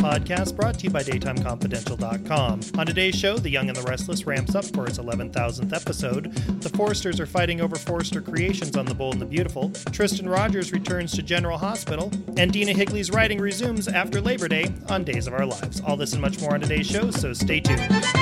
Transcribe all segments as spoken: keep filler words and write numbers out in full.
podcast brought to you by Daytime Confidential dot com. On today's show, The Young and the Restless ramps up for its eleven thousandth episode. The Forsters are fighting over Forster Creations on The Bold and the Beautiful. Tristan Rogers returns to General Hospital. And Dina Higley's writing resumes after Labor Day on Days of Our Lives. All this and much more on today's show, so stay tuned.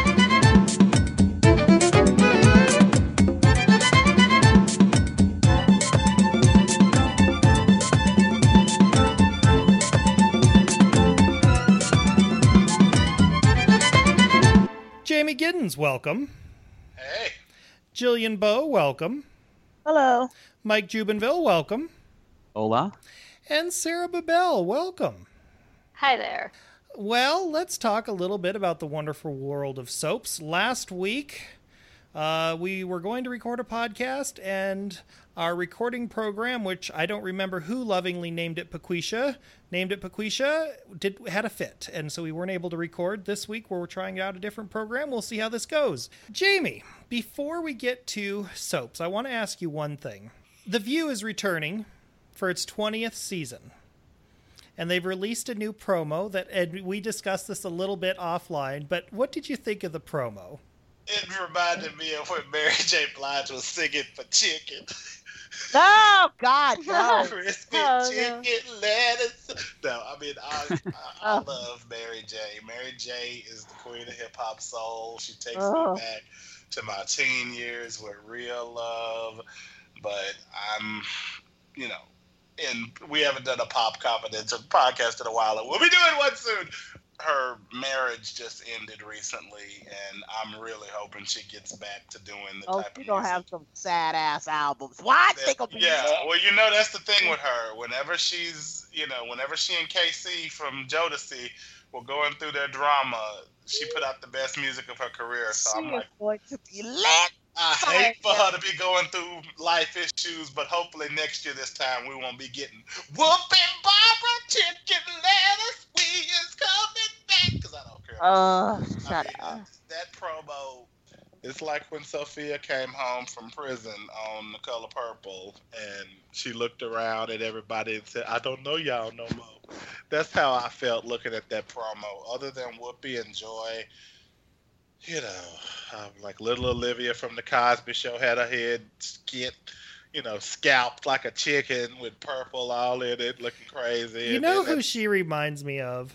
Jamie Giddens, welcome. Hey. Jillian Bowe, welcome. Hello. Mike Jubinville, welcome. Hola. And Sarah Babel, welcome. Hi there. Well, let's talk a little bit about the wonderful world of soaps. Last week, uh, we were going to record a podcast, and our recording program, which I don't remember who lovingly named it Paquisha, named it Paquisha, did had a fit, and so we weren't able to record this week where we're trying out a different program. We'll see how this goes. Jamie, before we get to soaps, I want to ask you one thing. The View is returning for its twentieth season, and they've released a new promo that, and we discussed this a little bit offline, but what did you think of the promo? It reminded me of when Mary J. Blige was singing for chicken. Oh, God, no. Crispy Oh, chicken no. lettuce. No, I mean, I, I, I love Mary J. Mary J. is the queen of hip-hop soul. She takes Oh. me back to my teen years with real love. But I'm, you know, and we haven't done a Pop Confidential podcast in a while, and we'll be doing one soon. Her marriage just ended recently, and I'm really hoping she gets back to doing the Oh, type she of gonna music. have some sad ass albums. What? that- They gonna be yeah, lit. well, you know, that's the thing with her. Whenever she's, you know, whenever she and K C from Jodeci were going through their drama, she put out the best music of her career. So She I'm is like, going to be lit. I Sorry, hate for yeah. her to be going through life issues, but hopefully next year this time we won't be getting whooping Barbara chicken lettuce. We is coming back because I don't care. Uh, I shut mean, up. that promo, it's like when Sophia came home from prison on The Color Purple, and she looked around at everybody and said, "I don't know y'all no more." That's how I felt looking at that promo. Other than Whoopi and Joy, you know, um, like little Olivia from The Cosby Show had her head get, you know, scalped like a chicken with purple all in it, looking crazy. You And know then who she reminds me of?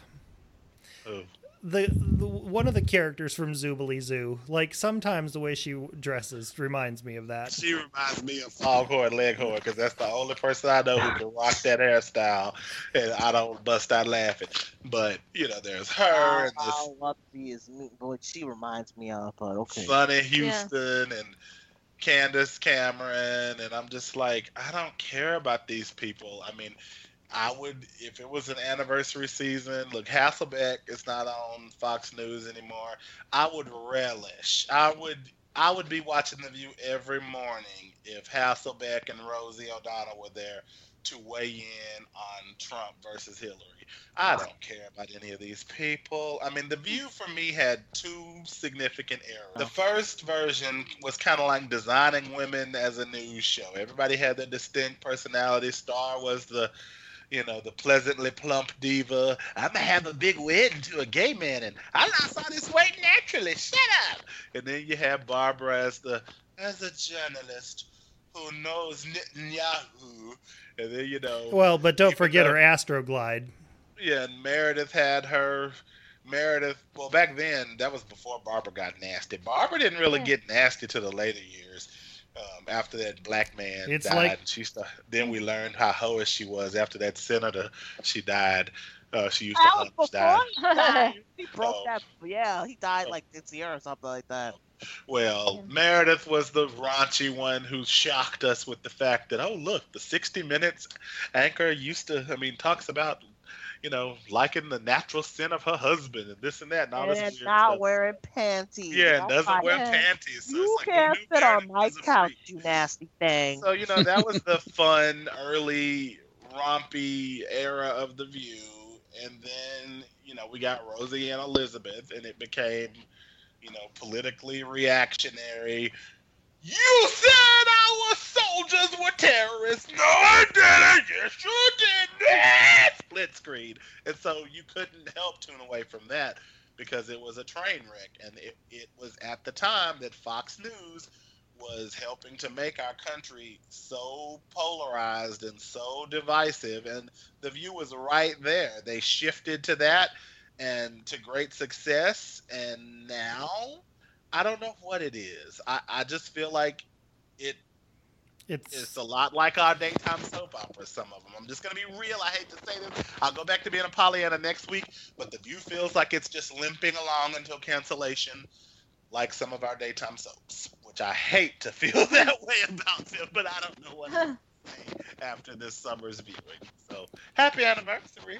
Who? The, the one of the characters from Zoobly Zoo. Like, sometimes the way she dresses reminds me of that. She reminds me of Foghorn Leghorn because that's the only person I know who can rock that hairstyle, and I don't bust out laughing. But you know, there's her and this Oh, what she is me, what she reminds me of, but okay. Sonny Houston and Candace Cameron, and I'm just like, I don't care about these people. I mean, I would, if it was an anniversary season, look, Hasselbeck is not on Fox News anymore. I would relish. I would I would be watching The View every morning if Hasselbeck and Rosie O'Donnell were there to weigh in on Trump versus Hillary. I don't care about any of these people. I mean, The View for me had two significant errors. The first version was kind of like designing women as a news show. Everybody had their distinct personality. Star was the, you know, the pleasantly plump diva. I'm gonna have a big wedding to a gay man, and I lost all this weight naturally. Shut up. And then you have Barbara as the as a journalist who knows Netanyahu, and then you know. Well, but don't even forget though- her Astroglide. Yeah, and Meredith had her. Meredith. Well, back then that was before Barbara got nasty. Barbara didn't really Yeah. get nasty to the later years. Um, after that black man It's died, like- she started, then we learned how hoish she was. After that senator, she died. Uh, she used to That was hunt, die. before he died. He broke Oh. that. Yeah, he died like this year or something like that. Well, Meredith was the raunchy one who shocked us with the fact that, oh, look, the sixty minutes anchor used to, I mean, talks about, you know, liking the natural sin of her husband and this and that and all this And weird not stuff. wearing panties. Yeah, and I'm doesn't like, wear yeah. panties. So You it's like, can't we knew sit on Meredith my was a couch, freak. you nasty thing. So, you know, that was the fun, early, rompy era of The View. And then, you know, we got Rosie and Elizabeth, and it became, you know, politically reactionary. You said our soldiers were terrorists. No, I didn't. Yes, you did. split screen. And so you couldn't help tune away from that because it was a train wreck. And it, it was at the time that Fox News was helping to make our country so polarized and so divisive. And The View was right there. They shifted to that and to great success. And now, I don't know what it is. I, I just feel like it It's, it's a lot like our daytime soap operas, some of them. I'm just going to be real. I hate to say this. I'll go back to being a Pollyanna next week, but The View feels like it's just limping along until cancellation, like some of our daytime soaps, which I hate to feel that way about them, but I don't know what to say after this summer's viewing. So, happy anniversary.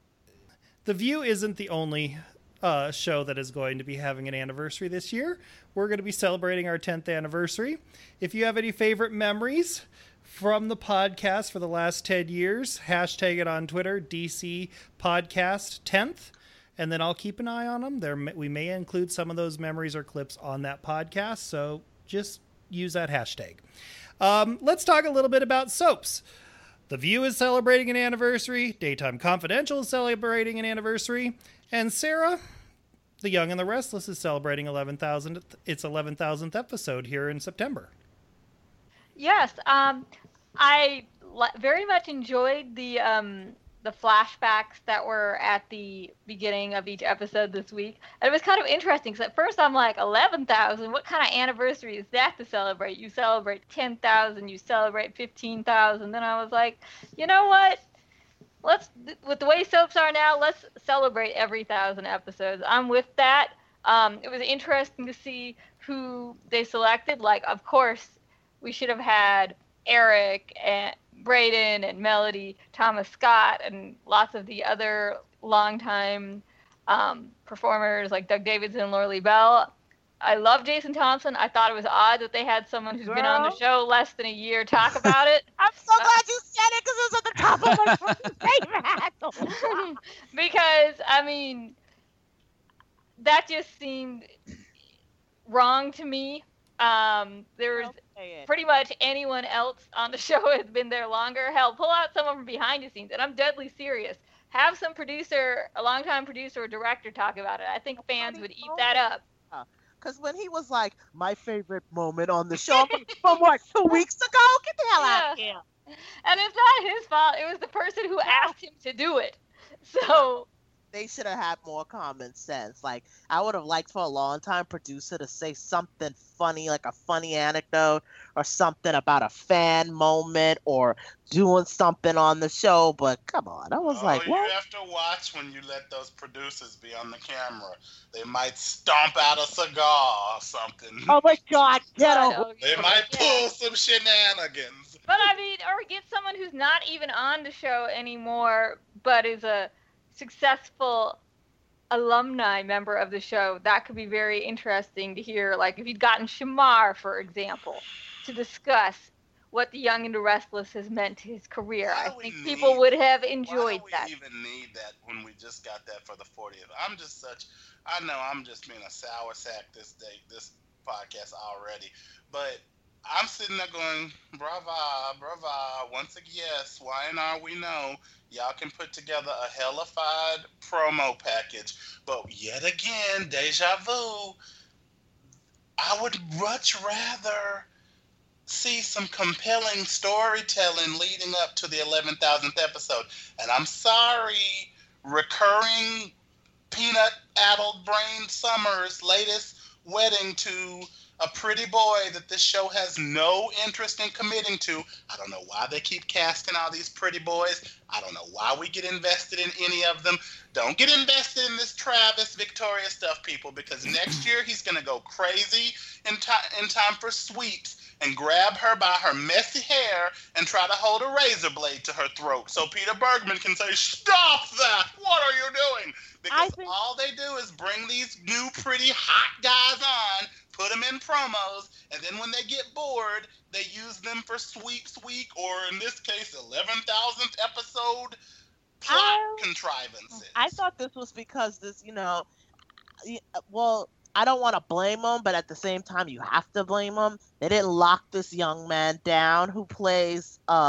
The View isn't the only uh, show that is going to be having an anniversary this year. We're going to be celebrating our tenth anniversary. If you have any favorite memories from the podcast for the last ten years, hashtag it on Twitter, D C Podcast tenth, and then I'll keep an eye on them. There, we may include some of those memories or clips on that podcast, so just use that hashtag. Um, let's talk a little bit about soaps. The View is celebrating an anniversary. Daytime Confidential is celebrating an anniversary. And Sarah, The Young and the Restless is celebrating eleven thousandth, its eleven thousandth episode here in September. Yes, um, I l- very much enjoyed the um, the flashbacks that were at the beginning of each episode this week. And it was kind of interesting because at first I'm like, eleven thousand? What kind of anniversary is that to celebrate? You celebrate ten thousand, you celebrate fifteen thousand. Then I was like, you know what? Let's, with the way soaps are now, let's celebrate every thousand episodes. I'm with that. Um, it was interesting to see who they selected. Like, of course, we should have had Eric and Braden and Melody, Thomas Scott, and lots of the other longtime um, performers like Doug Davidson and Laura Lee Bell. I love Jason Thompson. I thought it was odd that they had someone who's Girl. been on the show less than a year talk about it. I'm so glad you said it because it was at the top of my fucking favorite. Because, I mean, that just seemed wrong to me. Um, there's Okay. pretty much anyone else on the show has been there longer. Hell, pull out someone from behind the scenes, and I'm deadly serious. Have some producer, a longtime producer or director talk about it. I think fans would eat that up. Because when he was like, my favorite moment on the show from what, two weeks ago? Get the hell out of here. And it's not his fault. It was the person who asked him to do it. So They should have had more common sense. Like, I would have liked for a long time producer to say something funny, like a funny anecdote or something about a fan moment or doing something on the show. But come on, I was oh, like, what? You have to watch when you let those producers be on the camera. They might stomp out a cigar or something. Oh my God, get God, over oh, They yeah. might pull some shenanigans. But I mean, or get someone who's not even on the show anymore, but is a successful alumni member of the show. That could be very interesting to hear. Like if you'd gotten Shamar, for example, to discuss what The Young and the Restless has meant to his career. Why I do we think need- people would have Why enjoyed do we that. even need that when we just got that for the fortieth? I'm just such. I know I'm just being a sour sack this day, this podcast already, but I'm sitting there going, brava, brava, once again, yes, why and are we know, y'all can put together a hellified promo package, but yet again, deja vu, I would much rather see some compelling storytelling leading up to the eleven thousandth episode. And I'm sorry, recurring peanut-addled brain Summers' latest wedding to a pretty boy that this show has no interest in committing to. I don't know why they keep casting all these pretty boys. I don't know why we get invested in any of them. Don't get invested in this Travis Victoria stuff, people, because next year he's going to go crazy in, ti- in time for sweeps and grab her by her messy hair and try to hold a razor blade to her throat so Peter Bergman can say, stop that! What are you doing? Because think- all they do is bring these new pretty hot guys on, put them in promos, and then when they get bored, they use them for sweeps week, or in this case, eleven thousandth episode plot I- contrivances. I thought this was because this, you know, y- well, I don't want to blame them, but at the same time, you have to blame them. They didn't lock this young man down who plays uh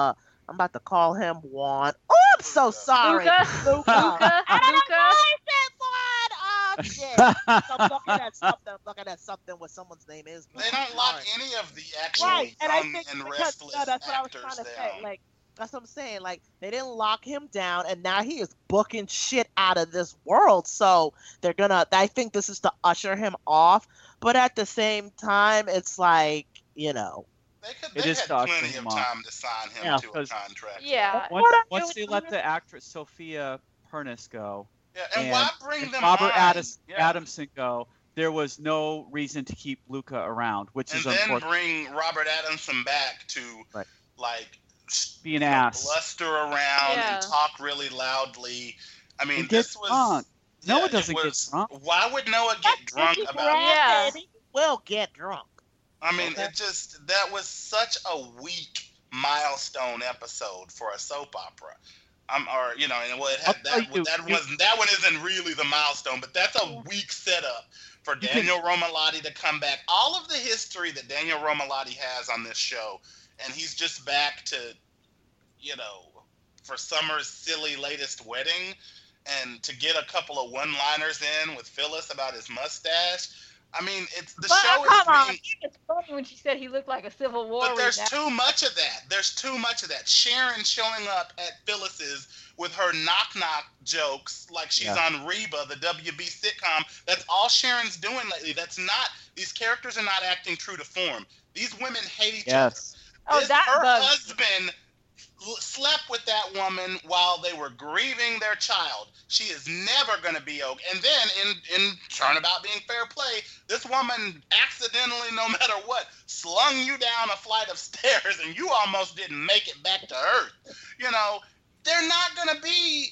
I'm about to call him Juan. Oh, I'm so sorry. Luca. Luca. Luca. I don't Luca. know why I said Juan. Oh, shit. So I'm looking at something. I'm looking at something where someone's name is. They don't lock Sorry. any of the actual Right, and I young think and because, restless no, that's what I was actors trying to down. say. Like, that's what I'm saying. Like, they didn't lock him down, and now he is booking shit out of this world. So they're gonna. I think this is to usher him off. But at the same time, it's like, you know. They could. It They is had to usher plenty him of off. time to sign him Yeah, to a 'cause- contract. Yeah. Once, What are once you they let doing? the actress Sophia Pernis go, Yeah, and, and, why bring and them Robert on? Addis, Yeah. Adamson go, there was no reason to keep Luca around, which And is then unfortunate. bring Robert Adamson back to Right. like Be an you know, ass. bluster around Yeah. and talk really loudly. I mean, And get this was drunk. Noah yeah, it doesn't get was- drunk. Why would Noah get drunk about it? Yeah. He will get drunk. I mean, Okay. it just that was such a weak milestone episode for a soap opera. Um, or you know, and well, it had, I'll tell that you, that you- was that one isn't really the milestone, but that's a weak setup for You can- Daniel Romalotti to come back. All of the history that Daniel Romalotti has on this show, and he's just back to, you know, for Summer's silly latest wedding, and to get a couple of one-liners in with Phyllis about his mustache. I mean, it's the But, show come on. is being. It's funny when she said he looked like a Civil War. But there's reenactment. too much of that. There's too much of that. Sharon showing up at Phyllis's with her knock knock jokes like she's Yeah. on Reba, the W B sitcom. That's all Sharon's doing lately. That's not, these characters are not acting true to form. These women hate each Yes. other. Oh, This- that her bugs. husband l- slept with that woman while they were grieving their child. She is never going to be okay. And then, in in turnabout being fair play, this woman accidentally, no matter what, slung you down a flight of stairs, and you almost didn't make it back to Earth. You know, they're not going to be.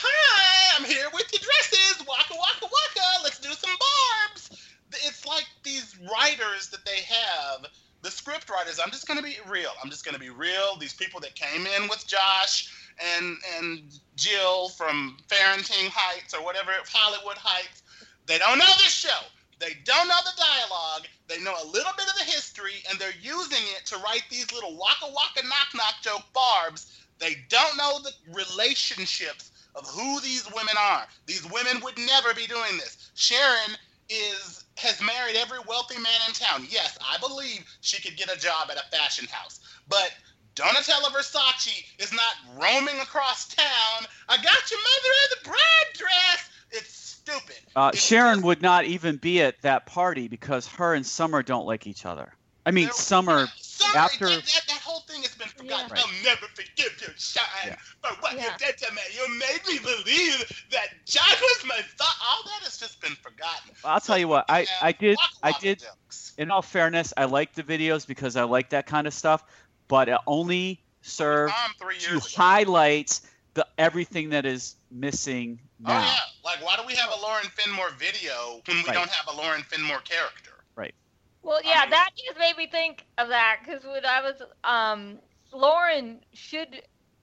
Hi, I'm here with your dresses. Waka waka waka. Let's do some barbs. It's like these writers that they have. The script writers, I'm just going to be real. I'm just going to be real. These people that came in with Josh and and Jill from Farrington Heights or whatever, Hollywood Heights, they don't know this show. They don't know the dialogue. They know a little bit of the history, and they're using it to write these little waka waka knock knock joke barbs. They don't know the relationships of who these women are. These women would never be doing this. Sharon is has married every wealthy man in town. Yes, I believe she could get a job at a fashion house. But Donatella Versace is not roaming across town. I got your mother in the bride dress. It's stupid. Uh, It's Sharon just- would not even be at that party because her and Summer don't like each other. I mean, There- Summer, Summer, after- that, that, that whole thing has been forgotten. Yeah. I'll never forgive you, Shine, Yeah. for what Yeah. you did to me. You made me believe that John was my thought. All that has just been forgotten. I'll tell you what, we I, have I did, Waka I Waka did, jokes. in all fairness, I like the videos because I like that kind of stuff, but it only served Tom three to years ago. highlight the everything that is missing Oh now. yeah, like why do we have a Lauren Finmore video when we Right. don't have a Lauren Finmore character? Well, I yeah, mean- that just made me think of that because when I was, um, Lauren should,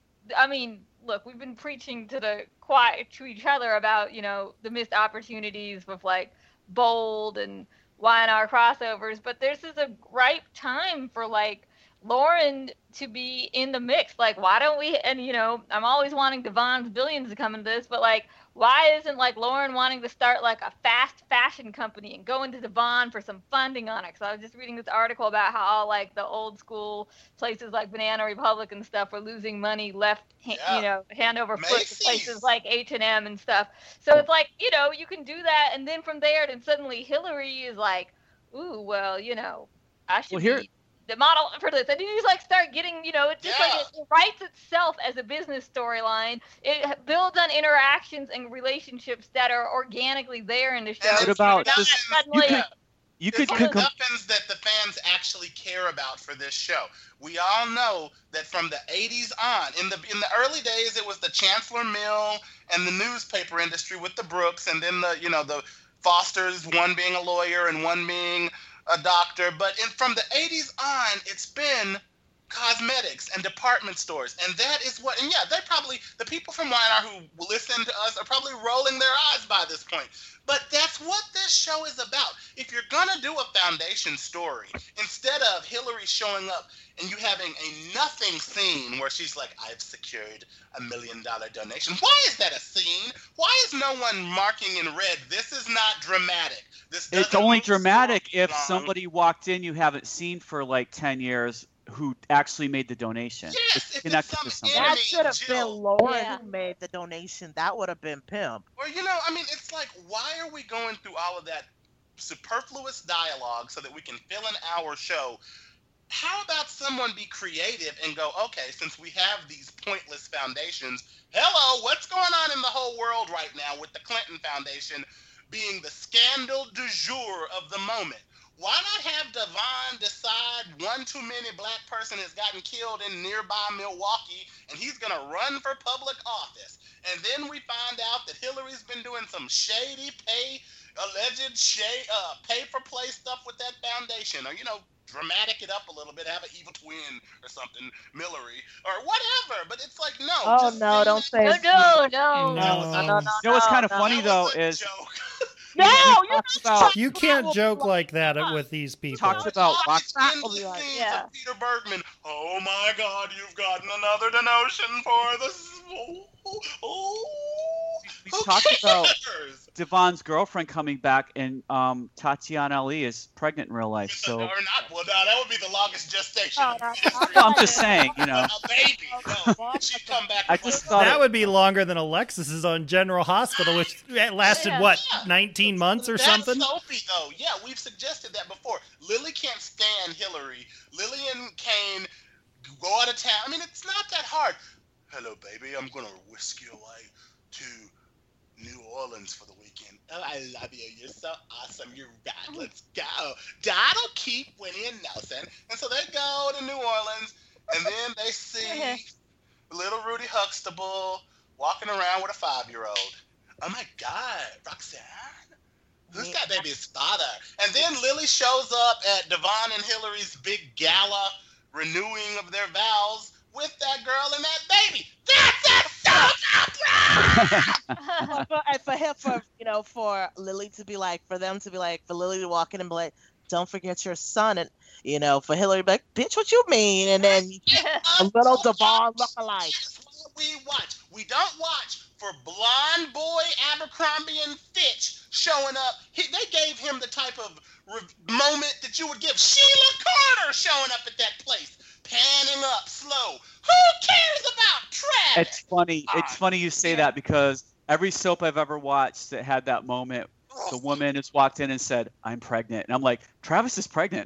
I mean, look, we've been preaching to the quiet to each other about, you know, the missed opportunities with like Bold and Y N R crossovers, but this is a ripe time for like Lauren to be in the mix. Like, why don't we? And you know, I'm always wanting Devon's Billions to come into this, but like, why isn't like Lauren wanting to start like a fast fashion company and go into Devon for some funding on it? Because I was just reading this article about how all like the old school places like Banana Republic and stuff were losing money left, ha- Yeah. you know, hand over foot to Macy's. places like H and M and stuff. So it's like, you know, you can do that, and then from there, then suddenly Hillary is like, ooh, well, you know, I should Well, here- be the model for this. And then you just like start getting, you know, it's just like Yeah. it, it writes itself as a business storyline. It builds on interactions and relationships that are organically there in the show. And What it's about nothing- just- suddenly, yeah. You It's could, the could com- muffins that the fans actually care about for this show. We all know that from the eighties on, in the in the early days, it was the Chancellor Mill and the newspaper industry with the Brooks, and then the you know the Fosters, one being a lawyer and one being a doctor. But in, from the eighties on, it's been cosmetics and department stores, and that is what. And yeah, they probably the people from Y and R who listen to us are probably rolling their eyes by this point. But that's what this show is about. If you're gonna do a foundation story, instead of Hillary showing up and you having a nothing scene where she's like, I've secured a million dollar donation. Why is that a scene? Why is no one marking in red, this is not dramatic? This It's doesn't only look dramatic if long." somebody walked in you haven't seen for like ten years who actually made the donation. Yes, It's if it's connected some to somebody. enemy That should have been Jill. Lauren Yeah. who made the donation. That would have been pimp. Or, you know, I mean, it's like, why are we going through all of that superfluous dialogue so that we can fill in our show? How about someone be creative and go, okay, since we have these pointless foundations, hello, what's going on in the whole world right now with the Clinton Foundation being the scandal du jour of the moment? Why not have Devon decide one too many black person has gotten killed in nearby Milwaukee and he's going to run for public office? And then we find out that Hillary's been doing some shady pay, alleged shade, uh, pay for play stuff with that foundation. Or, you know, dramatic it up a little bit, have an evil twin or something, Millery, or whatever. But it's like, no. Oh, just no, don't say No, it. no, no. No. No, no, no, You know what's kind of no, funny That though was a is joke. No, we you're talked about You can't joke like that with these people. talked about Oh, rock- it's in the Yeah. scenes Yeah. of Peter Bergman. Oh my God, you've gotten another donation for this. Oh, oh, we who talked about cares? Devon's girlfriend coming back, and um, Tatiana Ali is pregnant in real life. So or not. Well, no, that would be the longest gestation. No, in no, history. well, I'm just saying, you know. A baby. No, she'd come back. I with just like- thought That it- would be longer than Alexis's on General Hospital, which lasted, Yeah. what, Yeah. nineteen months or That's something? Sophie, though. Yeah, we've suggested that before. Lily can't stand Hillary. Lily and Kane go out of town. I mean, it's not that hard. Hello, baby. I'm going to whisk you away to New Orleans for the weekend. Oh, I love you. You're so awesome. You're right. Let's go. That'll keep Winnie and Nelson. And so they go to New Orleans, and then they see little Rudy Huxtable walking around with a five-year-old. Oh, my God. Roxanne? Who's that baby's father? And then Lily shows up at Devon and Hillary's big gala renewing of their vows with that girl and that baby. That's a soap opera! for, and for him, for you know, for Lily to be like, for them to be like, for Lily to walk in and be like, don't forget your son, and you know, for Hillary to be like, bitch, what you mean? And then a little Devon lookalike. That's what we watch. We don't watch for blonde boy Abercrombie and Fitch showing up. He, they gave him the type of re- moment that you would give Sheila Carter showing up at that place, panning up slow. Who cares about Travis? it's funny. It's funny you say that because every soap I've ever watched that had that moment, the woman has walked in and said, "I'm pregnant," and I'm like, Travis is pregnant.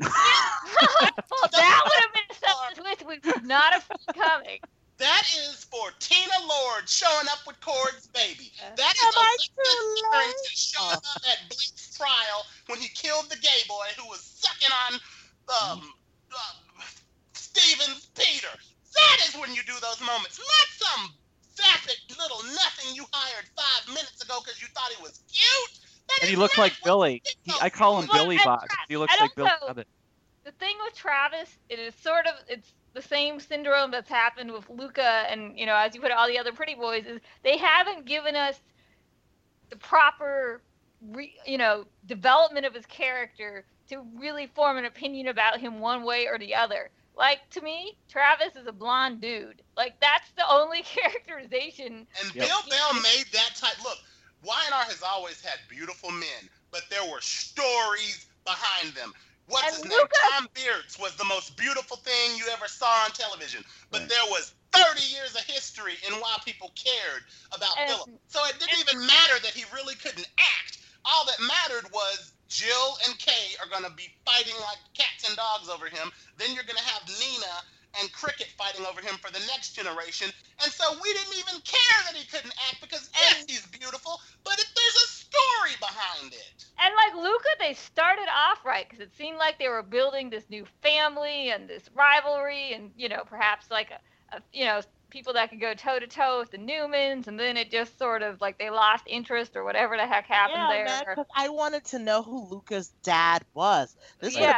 Well, that would have been some twist we would not have seen coming. That is for Tina Lord showing up with Cord's baby. That is Am I Alexis too late? Harrington showing up at Blake's trial when he killed the gay boy who was sucking on um, uh, Stephen's Peter. That is when you do those moments. Not some vapid little nothing you hired five minutes ago because you thought he was cute. That And is he looks not like what Billy. we He, do. I call him Well, Billy and Box. Travis- He looks and like Billy also- Rabbit. The thing with Travis, it is sort of it's the same syndrome that's happened with Luca and you know, as you put it, all the other pretty boys is they haven't given us the proper, re, you know, development of his character to really form an opinion about him one way or the other. Like to me, Travis is a blonde dude. Like that's the only characterization. And Yep. Bill Bell made that type. Look, Y and R has always had beautiful men, but there were stories behind them. What's And his Luca- name? Tom Beards was the most beautiful thing you ever saw on television. But Right. there was thirty years of history in why people cared about And- Philip. So it didn't even matter that he really couldn't act. All that mattered was Jill and Kay are going to be fighting like cats and dogs over him. Then you're going to have Nina and Cricket fighting over him for the next generation. And so we didn't even care that he couldn't act because, yes, he's beautiful, but if there's a story behind it. And like Luca, they started off right because it seemed like they were building this new family and this rivalry, and you know, perhaps like a, a you know, people that could go toe to toe with the Newmans, and then it just sort of like they lost interest or whatever the heck happened Yeah, there. man, because I wanted to know who Luca's dad was. This would Yeah. have been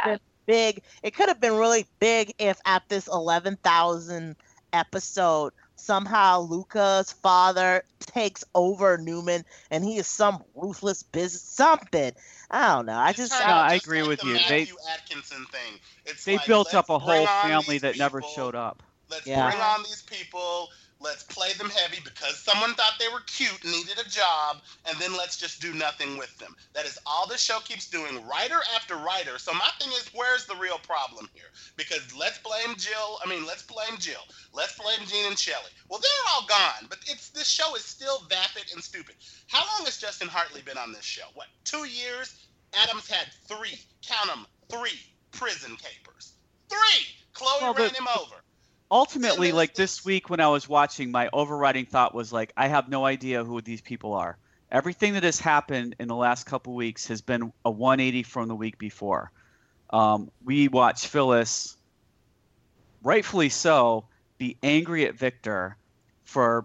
big. It could have been really big if at this eleven thousand episode somehow Luca's father takes over Newman and he is some ruthless business something. I don't know. I just No, I, I Just agree like with the you. Matthew They Atkinson thing. It's they like, built up let's a bring whole on family these that never people. showed up. Let's Yeah. bring on these people. Let's play them heavy because someone thought they were cute, needed a job, and then let's just do nothing with them. That is all this show keeps doing, writer after writer. So my thing is, where's the real problem here? Because let's blame Jill. I mean, let's blame Jill. Let's blame Gene and Shelley. Well, they're all gone, but it's this show is still vapid and stupid. How long has Justin Hartley been on this show? What, two years? Adams had three, count them, three prison capers. Three! Chloe Well, the- ran him over. Ultimately, And like it's- this week when I was watching, my overriding thought was like, I have no idea who these people are. Everything that has happened in the last couple weeks has been a one eighty from the week before. Um, we watched Phyllis, rightfully so, be angry at Victor for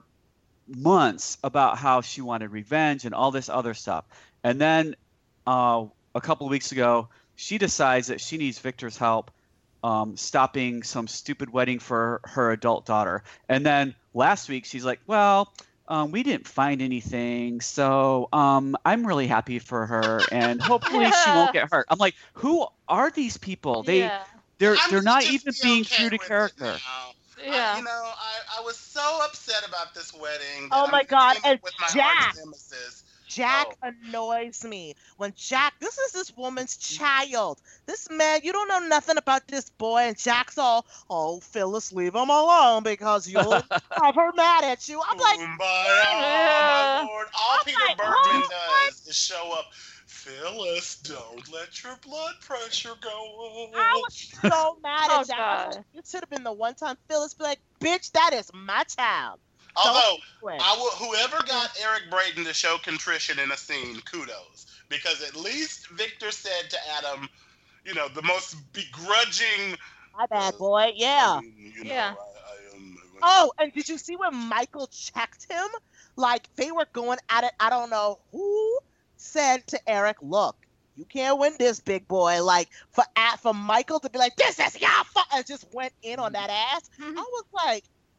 months about how she wanted revenge and all this other stuff. And then uh, a couple of weeks ago, she decides that she needs Victor's help um, stopping some stupid wedding for her adult daughter. And then last week, she's like, well, um, we didn't find anything, so um, I'm really happy for her, and hopefully she won't get hurt. I'm like, who are these people? They, yeah. they're, I'm they're not just even be being okay true to with it character. now. Yeah. I, you know, I, I was so upset about this wedding. that Oh I'm my God, dealing and with my Jack. arch nemesis. Jack Oh. annoys me. When Jack, this is this woman's child. This man, you don't know nothing about this boy, and Jack's all, oh, Phyllis, leave him alone because you'll have her mad at you. I'm like, Kumbaya, Yeah. my lord. All I'm Peter like, Bergman oh, does is show up. Phyllis, don't let your blood pressure go up. I was so mad Oh, at Jack. I was God. like, it should have been the one time Phyllis be like, bitch, that is my child. Although, When- I will, whoever got Eric Braeden to show contrition in a scene, kudos. Because at least Victor said to Adam, you know, the most begrudging. My bad, boy. Yeah. You know, Yeah. I, I am, Oh, and did you see when Michael checked him? Like, they were going at it. I don't know who said to Eric, look, you can't win this, big boy. Like, for for Michael to be like, this is your fault, and just went in on that ass. I was like,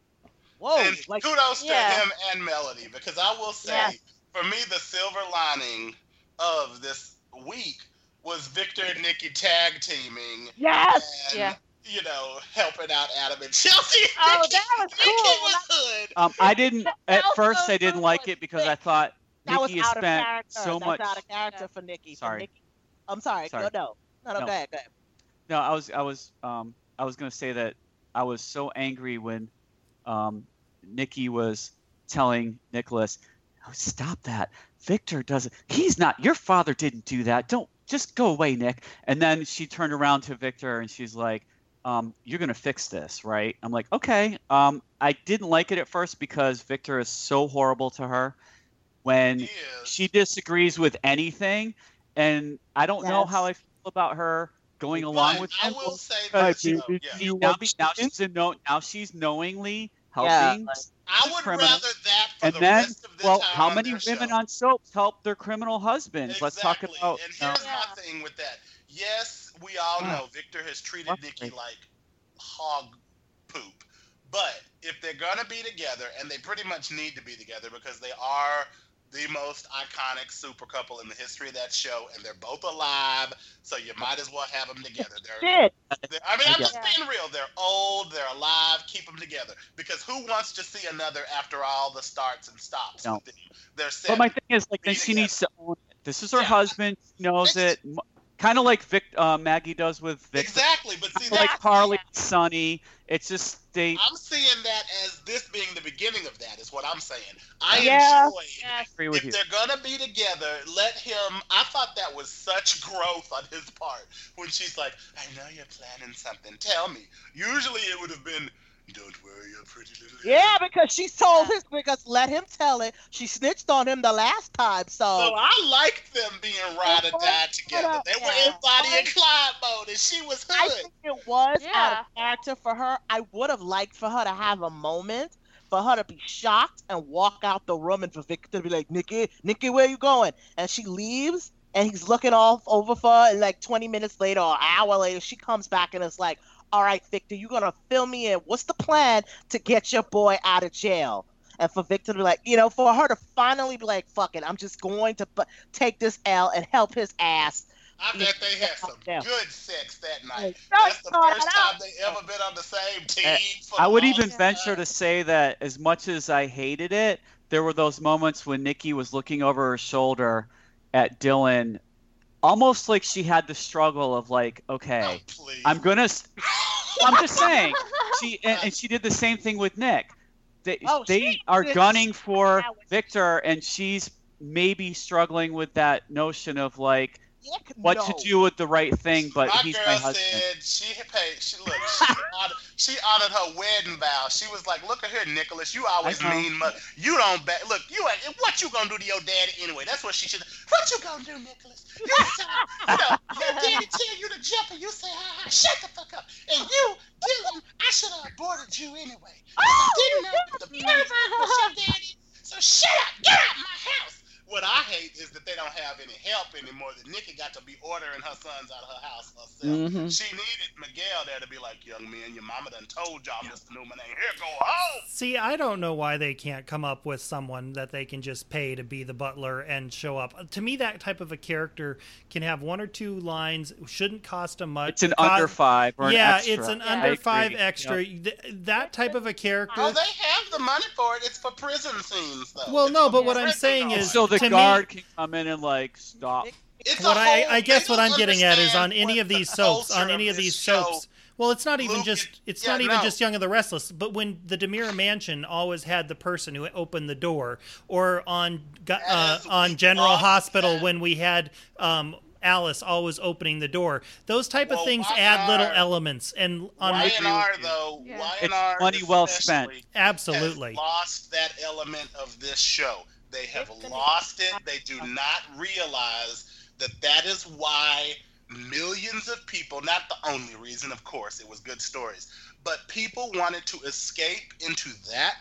whoa. and Like, kudos yeah. to him and Melody, because I will say, Yes. for me, the silver lining of this week was Victor and Nikki tag teaming. yes. And, Yeah. you know, helping out Adam and Chelsea. Oh, Nikki, that was Nikki cool. was hood. Um, I didn't at That was first. so I didn't good. like it because I thought That was Nikki has out of spent character. so That's much. out of character Yeah. for Nikki. For Sorry. Nikki. I'm sorry. Sorry. No, no. No, no, No. go ahead, go ahead. No, I was, I was, um, I was gonna say that I was so angry when, um, Nikki was telling Nicholas, oh, "Stop that! Victor doesn't. He's not. Your father didn't do that. Don't just go away, Nick." And then she turned around to Victor and she's like, um, "You're gonna fix this, right?" I'm like, "Okay." Um, I didn't like it at first because Victor is so horrible to her when He is. she disagrees with anything, and I don't know Yes. how I feel about her going along But with I him. will say Uh, this, do- though, do yeah. you now, now she's a no, now she's knowingly helping. Yeah, like- I would criminal. rather that for And the then, rest of the well, time how on many their women show. on soaps help their criminal husbands? Let's talk Exactly. about. And no. here's Yeah. my thing with that. Yes, we all Ah. know Victor has treated What? Nikki like hog poop. But if they're gonna be together, and they pretty much need to be together because they are the most iconic super couple in the history of that show, and they're both alive, so you might as well have them together. They're, Shit. they're- I mean, I'm just Yeah. being real. They're old, they're alive. Keep them together because who wants to see another after all the starts and stops? No. with them? They're set. But my thing is, like, Be then she together. needs to own it. This is her Yeah. husband. She knows It's- it. Kind of like Vic, uh, Maggie does with Victor. Exactly, but see, Like that's Carly, and Sonny. It's just they. I'm seeing that as this being the beginning of that is what I'm saying. I Yeah. enjoy Yes. agree with if you. they're gonna be together, let him. I thought that was such growth on his part when she's like, "I know you're planning something. Tell me." Usually it would have been, "Don't worry, your pretty little." Yeah, because she told Yeah. his because let him tell it. She snitched on him the last time, so, So I liked them being ride or die together. They were in Bonnie and Clyde mode, and she was I hood. think it was out Yeah. of character for her. I would have liked for her to have a moment, for her to be shocked and walk out the room, and for Victor to be like, "Nikki, Nikki, where you going?" And she leaves, and he's looking all over for her, and like twenty minutes later or an hour later, she comes back and is like, all right, Victor, you're going to fill me in. What's the plan to get your boy out of jail? And for Victor to be like, you know, for her to finally be like, fuck it, I'm just going to bu- take this L and help his ass. I bet they had some Yeah. good sex that night. Don't That's the start first it time out. they ever been on the same team. Uh, for I a would long even time. venture to say that as much as I hated it, there were those moments when Nikki was looking over her shoulder at Dylan, almost like she had the struggle of like, okay, Oh, please. I'm gonna. s- I'm just saying, she and, and she did the same thing with Nick. They Oh, they she are did- gunning for that was- Victor, and she's maybe struggling with that notion of like Nick, what no. to do with the right thing, but my he's girl my husband. said she had paid. She look. She honored, she honored her wedding vow. She was like, "Look at here, Nicholas. You always I know. mean, mother. You don't back. Look, you ain't. What you gonna do to your daddy anyway? That's what she should. What you gonna do, Nicholas? You say, you know, your daddy tell you to jump, and you say, ah, ah, shut the fuck up. And you, Dylan, I should have aborted you anyway. I didn't know the plan was your daddy. So shut up. Get out my house." What I hate is that they don't have any help anymore. That Nikki got to be ordering her sons out of her house herself. Mhm. She needed Miguel there to be like, "Young man, your mama done told y'all Mister Newman ain't here. Go home." See, I don't know why they can't come up with someone that they can just pay to be the butler and show up. To me, that type of a character can have one or two lines, shouldn't cost them much. It's an Co- under five or an yeah, extra. it's an Yeah. under I five agree. extra. Yep. Th- That type of a character. Oh, they have the money for it. It's for prison scenes, though. Well, It's no, for but what I'm prison saying guards. is- So the to me- guard can come in and like stop. It's What a I, whole- I guess they what don't I'm getting at is on understand any what of the these soaps, on culture any of this these show- soaps. Well, it's not even Luke, just it- it's yeah, not even no. just Young and the Restless, but when the Demira Mansion always had the person who opened the door, or on gu- uh, That is- on we General lost Hospital that. when we had um, Alice always opening the door. Those type of Well, things Y and add little R elements, and on Y and R, with you. though, Yeah. Y It's and R money well spent. especially absolutely. has lost that element of this show. They have It's gonna- lost it. They do not realize that that is why millions of people, not the only reason, of course, it was good stories, but people wanted to escape into that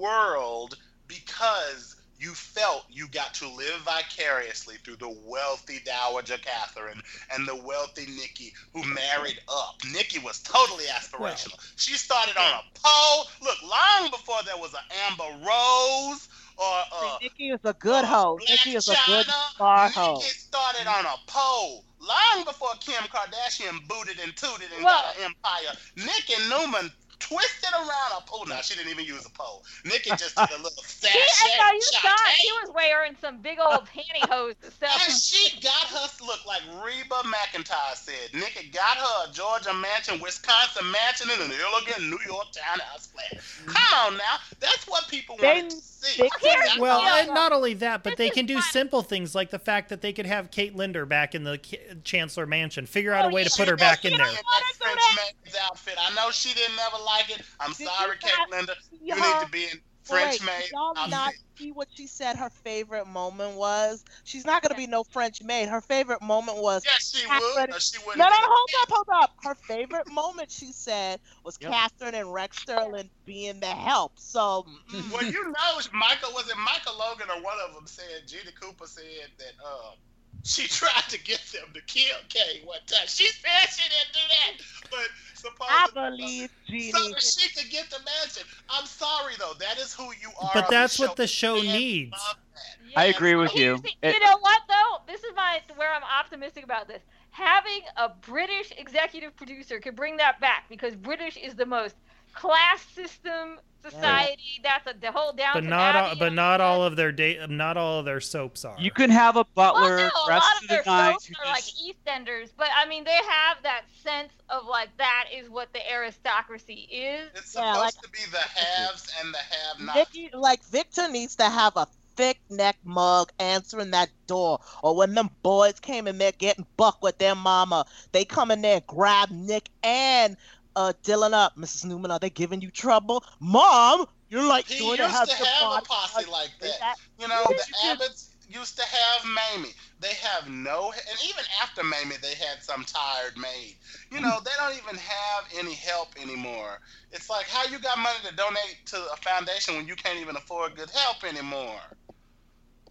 world because you felt you got to live vicariously through the wealthy Dowager Catherine and the wealthy Nikki who married up. Nikki was totally aspirational. She started on a pole. Look, long before there was an Amber Rose or uh, Nikki is a good hoe. Black Nikki is a good China. smart hoe. Nikki started on a pole long before Kim Kardashian booted and tooted and Well- got an empire. Nikki Newman twisted around a pole. Now, she didn't even use a pole. Nikki just did a little She, sachet. I know you saw shot. she was wearing some big old pantyhose to sell. And she got her, look like Reba McIntyre said, Nikki got her a Georgia mansion, Wisconsin mansion, and an elegant New York townhouse flat. Come on now. That's what people They- wanted to see. they- That's Well, all. and not only that, but This they is can do not- simple things like the fact that they could have Kate Linder back in the K- Chancellor Mansion. Figure out a Oh, way to She put her was back in in there. that Wanna do French that? maid's outfit. I know she didn't never like it. I'm Did sorry, you Kate not Linda. see You her- need to be in French Wait, maid did y'all not outfit. see what she said her favorite moment was? She's not going to be no French maid. Her favorite moment was... Yes, she Catherine- would. Or she wouldn't. No, no, be- hold up, hold up. Her favorite moment, she said, was Yep. Catherine and Rex Sterling being the help. So, mm, Well, you know, Michael, was it Michael Logan or one of them said, Gina Cooper said that uh, she tried to get them to kill Kay one time. She said she didn't do that, but I supposedly believe Jeannie. so that she could get the mansion. I'm sorry though, that is who you are. But on that's the what the show Fans needs. love that. I agree with you. Here's the- It- you know what though? This is my where I'm optimistic about this. Having a British executive producer could bring that back because British is the most class system society. That's a the whole down. But not all, but not all of their da- not all of their soaps are. You can have a Well, butler no, a rest lot of of the their night soaps who are like just EastEnders, but I mean they have that sense of like that is what the aristocracy is. It's Yeah, supposed like- to be the haves and the have-nots. Vicky, like Victor needs to have a thick neck mug answering that door. Or when them boys came in there getting buck with their mama, they come in there and grab Nick and uh, Dylan up. Missus Newman, are they giving you trouble? Mom, you're like He doing used have to your have a body- posse like Is that. that- You know, Yes, the you did. Abbotts used to have Mamie. They have no, and even after Mamie, they had some tired maid. You know, they don't even have any help anymore. It's like, how you got money to donate to a foundation when you can't even afford good help anymore?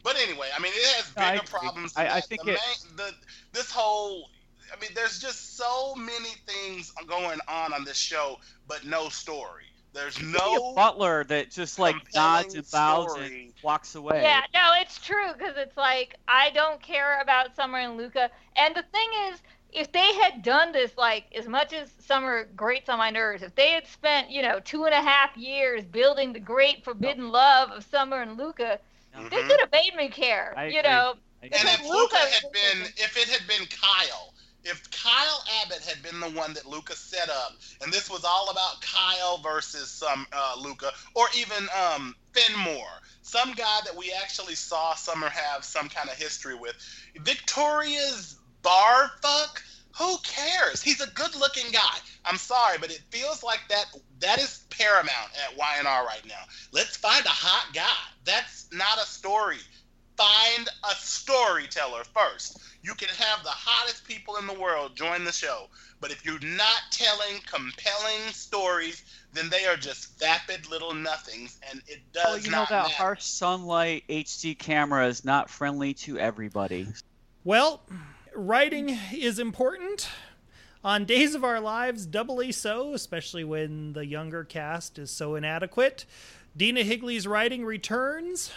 But anyway, I mean, it has No, I bigger agree. problems. I- Than I that. think the it- main, the this whole. I mean, there's just so many things going on on this show, but no story. There's Maybe no a butler that just like nods and bows story. and walks away. Yeah, no, it's true because it's like I don't care about Summer and Luca. And the thing is, if they had done this, like as much as Summer grates on my nerves, if they had spent, you know, two and a half years building the great forbidden love of Summer and Luca, Mhm. they could have made me care. I you agree. know, I And because if Luca Luca had been, if it had been Kyle, if Kyle Abbott had been the one that Luca set up, and this was all about Kyle versus some uh, Luca, or even um, Fenmore, some guy that we actually saw Summer have some kind of history with, Victoria's bar fuck. Who cares? He's a good-looking guy. I'm sorry, but it feels like that that is paramount at Y N R right now. Let's find a hot guy. That's not a story. Find a storyteller first. You can have the hottest people in the world join the show, but if you're not telling compelling stories, then they are just vapid little nothings, and it does Well, you know not that matter. harsh sunlight H D camera is not friendly to everybody. Well, writing is important. On Days of Our Lives, doubly so, especially when the younger cast is so inadequate. Dina Higley's writing returns.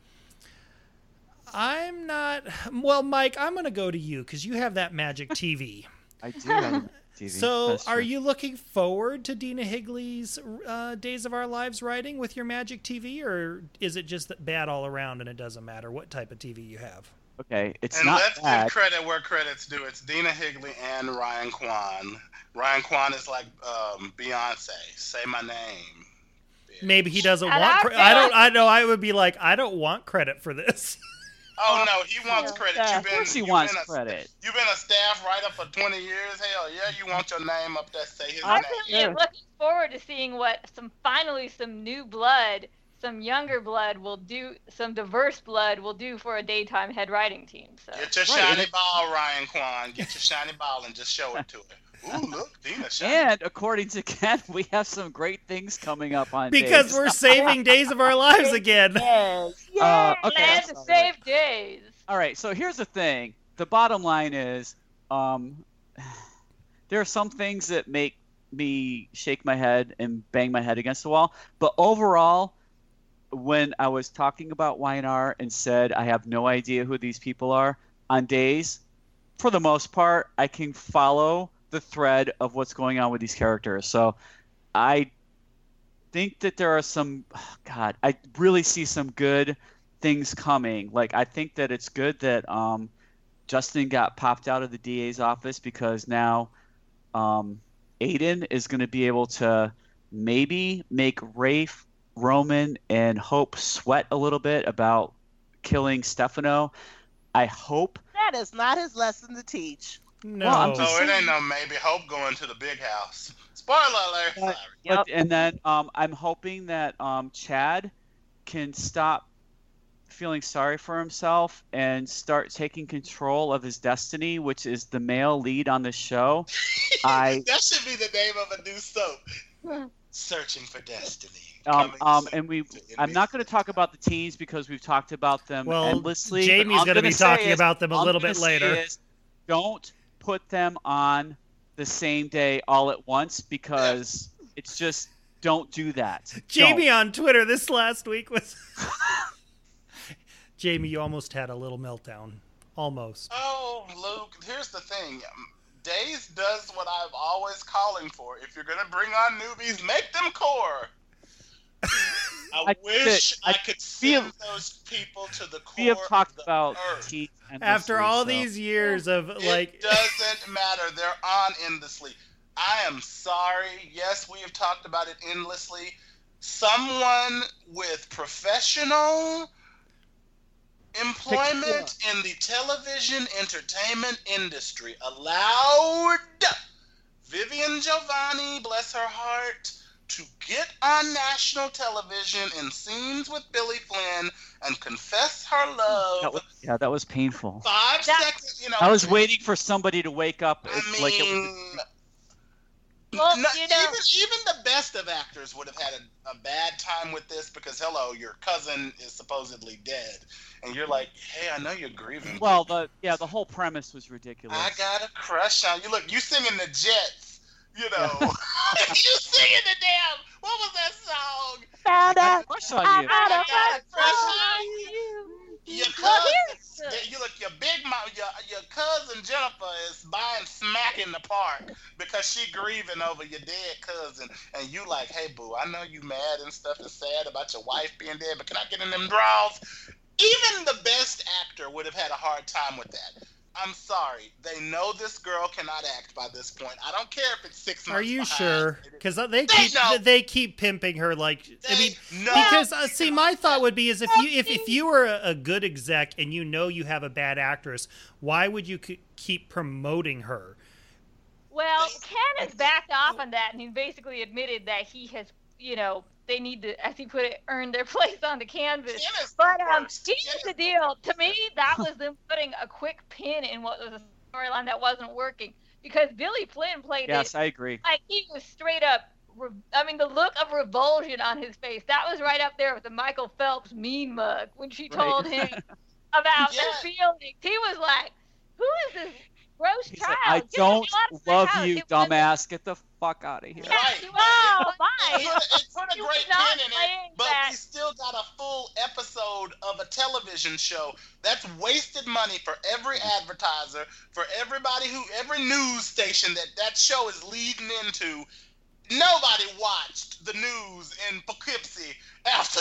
I'm not... Well, Mike, I'm going to go to you because you have that magic T V. I do have a T V. So That's are true. you looking forward to Dina Higley's uh, Days of Our Lives writing with your magic T V, or is it just that bad all around and it doesn't matter what type of T V you have? Okay, it's And not let's bad. give credit where credit's due. It's Dina Higley and Ryan Kwan. Ryan Kwan is like um, Beyonce. Say my name. bitch. Maybe he doesn't And want. I Cre- feel I don't. like- I know. I would be like, I don't want credit for this. Oh no, he wants Yeah. credit. Yeah. You've Of been, course he you've wants been a, credit. You've been a staff writer for twenty years. Hell yeah, you want your name up there. Say his I name. really am looking forward to seeing what some finally some new blood, some younger blood will do, some diverse blood will do for a daytime head writing team. So Get your Right, and shiny it- ball, Ryan Kwan. Get your shiny ball and just show it to it. Ooh, look, Dina shiny. And according to Ken, we have some great things coming up on Because Days. we're saving Days of Our Lives again. Yes. Uh, okay, plan I'm to sorry. save days. All right, so here's the thing. The bottom line is, um, there are some things that make me shake my head and bang my head against the wall. But overall, when I was talking about Y N R and said I have no idea who these people are, on Days, for the most part, I can follow the thread of what's going on with these characters. So I think that there are some, oh God, I really see some good things coming. Like, I think that it's good that um, Justin got popped out of the D A's office because now um, Aiden is going to be able to maybe make Rafe, Roman, and Hope sweat a little bit about killing Stefano. I hope. That is not his lesson to teach. No. Well, I'm No, just- it ain't no maybe. Hope going to the big house. Spoiler alert. But- Sorry. But, and then um, I'm hoping that um, Chad can stop feeling sorry for himself and start taking control of his destiny, which is the male lead on the show. I That should be the name of a new soap. Searching for Destiny. um, Coming um soon and we to I'm not going to talk about the teens because we've talked about them Well, endlessly. but Jamie's all I'm going to gonna be say talking is- about them a all I'm little gonna bit say later. is don't put them on the same day all at once because it's just don't do that. Jamie Don't. on Twitter this last week was. Jamie, you almost had a little meltdown. Almost. Oh, Luke, here's the thing. Um, Days does what I'm always calling for. If you're going to bring on newbies, make them core. I, I wish did- I, I could feel- send those people to the core We have talked of the about earth. teens After endlessly, all so- these years of It like. doesn't matter. They're on endlessly. I am sorry. Yes, we have talked about it endlessly. Someone with professional employment in the television entertainment industry allowed Vivian Giovanni, bless her heart, to get on national television in scenes with Billy Flynn and confess her love. That was, yeah, that was painful. Five That- seconds, you know. I was waiting for somebody to wake up. I It's like it was, mean, Well, No, you know, even even the best of actors would have had a, a bad time with this because hello, your cousin is supposedly dead, and you're like, hey, I know you're grieving. Well, the yeah, the whole premise was ridiculous. I got a crush on you. Look, you singing the Jets, you know. you singing the damn. What was that song? Found I got out. a crush on I you. got a I got a crush crush on on you. Your Well, cousin, here's the- you look, your big mom, your your cousin Jennifer is buying smack in the park because she grieving over your dead cousin, and you like, hey boo, I know you mad and stuff and sad about your wife being dead, but can I get in them draws? Even the best actor would have had a hard time with that. I'm sorry, they know this girl cannot act by this point. I don't care if it's six months. Are you behind. sure? Because they They keep know. they keep pimping her like. I They mean, know. because uh, see, my thought would be is if you if, if you were a, a good exec and you know you have a bad actress, why would you k- keep promoting her? well, Ken has backed off on that, and he basically admitted that he has, you know, they need to, as he put it, earn their place on the canvas. Ken is But um, worst. here's Ken the is deal. To me, that was them putting a quick pin in what was a storyline that wasn't working because Billy Flynn played Yes, it I agree. like he was straight up. Re- I mean, the look of revulsion on his face, that was right up there with the Michael Phelps mean mug when she Right. told him about Yeah. her feelings. He was like, who is this gross He's child? like, I Get him don't out of the love house." you, It was- dumbass. Get the fuck out of here. Right. Oh, It my. put, it put a He was great not pin in it, playing but that. we still got a full episode of a television show. That's wasted money for every advertiser, for everybody who, every news station that that show is leading into. Nobody watched the news in Poughkeepsie after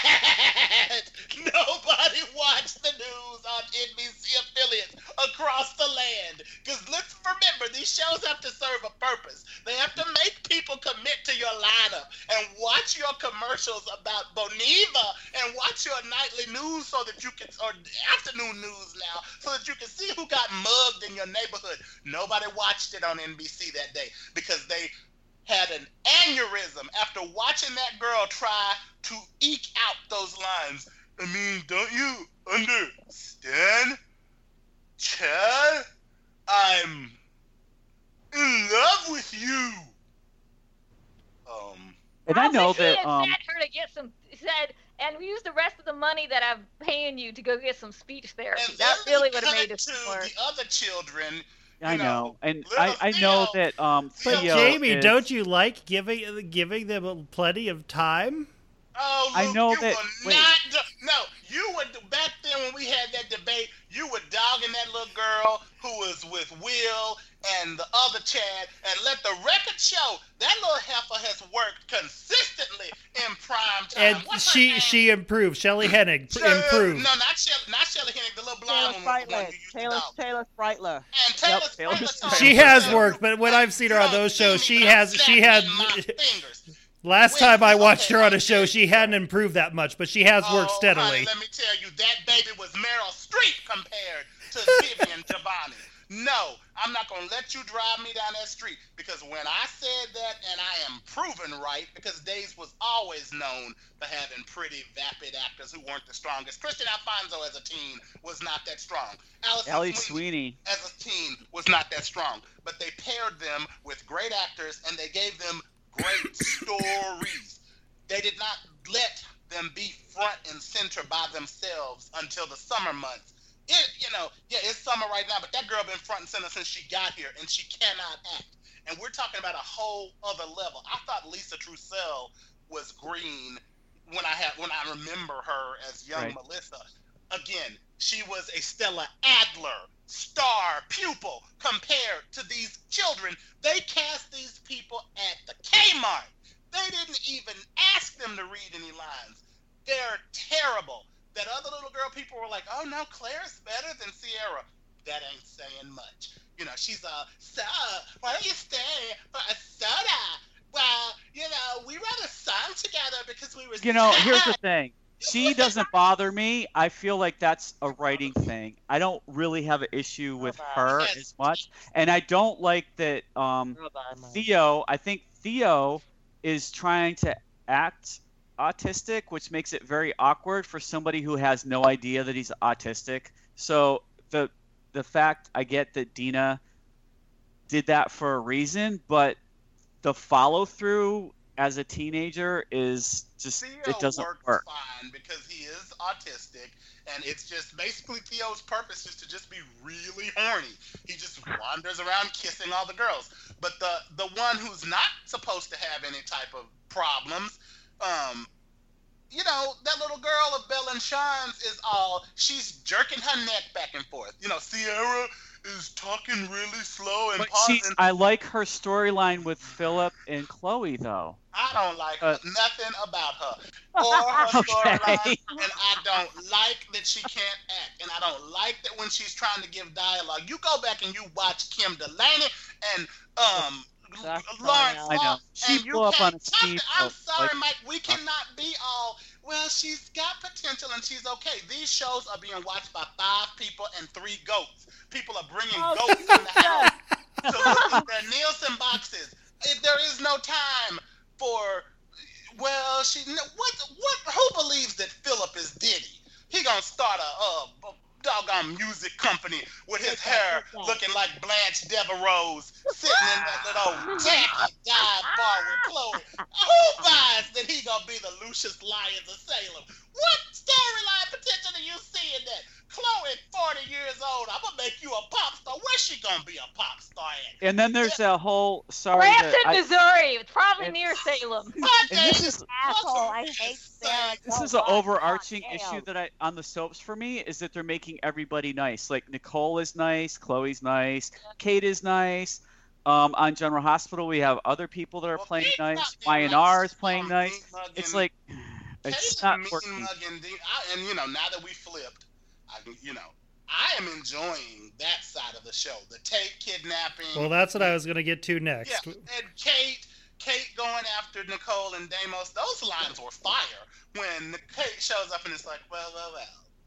that. Nobody watched the news on N B C affiliates across the land. Because let's remember, these shows have to serve a purpose. They have to make people commit to your lineup and watch your commercials about Boniva and watch your nightly news so that you can, or afternoon news now, so that you can see who got mugged in your neighborhood. Nobody watched it on N B C that day because they had an aneurysm after watching that girl try to eke out those lines. I mean, don't you understand, Chad? I'm in love with you. Um, And I know Obviously, that it um, said her to get some. Said, and use the rest of the money that I'm paying you to go get some speech therapy. and That then really they would have cut made it to more. the other children. I you know, know, and little I, I know Theo- that um, But But Theo Jamie, is- don't you like giving giving them plenty of time? Oh, I Luke, know you that- were wait. not. do- No, you were back then when we had that debate. You were dogging that little girl who was with Will and the other Chad, and let the record show that little heifer has worked consistently in prime time. And What's her she name? she improved. Shelley Hennig p- Uh, improved. No, not Shelly, not Shelly Hennig, the little Taylor blonde one, one Sprightler. you used to Taylor, dog. Taylor Sprightler. And Taylor Yep, Taylor Sprightler Sprightler. told She me, has uh, worked, but when I've seen her on you don't those see shows, me, she but I'm has she snapping had my fingers. last Wait, time I watched okay, her on a okay. show, she hadn't improved that much, but she has worked Oh, steadily. honey, let me tell you, that baby was Meryl Streep compared to Vivian Giovanni. No, I'm not going to let you drive me down that street because when I said that, and I am proven right, because Days was always known for having pretty, vapid actors who weren't the strongest. Christian Alfonso as a teen was not that strong. Allison Ellie Sweeney Sweeney. as a teen was not that strong. But they paired them with great actors and they gave them great stories. They did not let them be front and center by themselves until the summer months. It, you know, yeah, it's summer right now, but that girl been front and center since she got here, and she cannot act. And we're talking about a whole other level. I thought Lisa Trussell was green when I had when I remember her as young Right. Melissa. Again, she was a Stella Adler star pupil compared to these children. They cast these people at the Kmart. They didn't even ask them to read any lines. They're terrible. That other little girl, people were like, oh no, Claire's better than Sierra. That ain't saying much. You know, she's a, so, why don't you stay for a soda? Well, you know, we wrote a song together because we were You know, sad. here's the thing. She doesn't bother me. I feel like that's a writing thing. I don't really have an issue with her Yes. as much, and I don't like that. Um, Theo, I think Theo is trying to act autistic, which makes it very awkward for somebody who has no idea that he's autistic. So the the fact I get that Dina did that for a reason, but the follow through as a teenager is just Theo it doesn't works work. fine because he is autistic, and it's just basically Theo's purpose is to just be really horny. He just wanders around kissing all the girls. But the the one who's not supposed to have any type of problems, um, you know, that little girl of Belle and Sean's is all, she's jerking her neck back and forth. You know, Sierra is talking really slow and But pausing. she's, I like her storyline with Philip and Chloe, though. I don't like Uh, nothing about her or her Okay. storyline, and I don't like that she can't act, and I don't like that when she's trying to give dialogue. You go back and you watch Kim Delaney and um That's Lawrence funny. I know. Law, She and you blew up can't on a talk to- I'm speedboat, sorry, like- Mike. We cannot be all, well, she's got potential and she's okay. These shows are being watched by five people and three goats. People are bringing Oh, goats in the house to look at their Nielsen boxes. If there is no time for, well, she, no, what, what, who believes that Philip is Diddy? He gonna start a, uh, doggone music company with his Okay, hair okay. looking like Blanche Devereaux sitting in that little tacky dive bar with Chloe. Who buys that he gonna be the Lucius Lyons of Salem? What storyline potential do you see in that? Chloe, forty years old, I'm gonna make you a pop star. Where's she gonna be a pop star at? And then there's a whole sorry. Cranston, that I- Missouri. It's probably it's- near Salem. Hot And this damn, is- Asshole, I hate Sarah. This so is an much. overarching God issue damn. that I on the soaps for me is that they're making everybody nice. Like Nicole is nice, Chloe's nice, Kate is nice. Um, on General Hospital, we have other people that are Well, playing Kate's nice. not being Y N nice. R is playing Um, nice. mean mugging- It's like Kate it's is not mean working. mugging the- I- and you know, now that we flipped, I, you know, I am enjoying that side of the show. The Tate kidnapping. Well, that's what I was going to get to next. Yeah, and Kate, Kate going after Nicole and Deimos. Those lines were fire. When Kate shows up and it's like, well, well, well,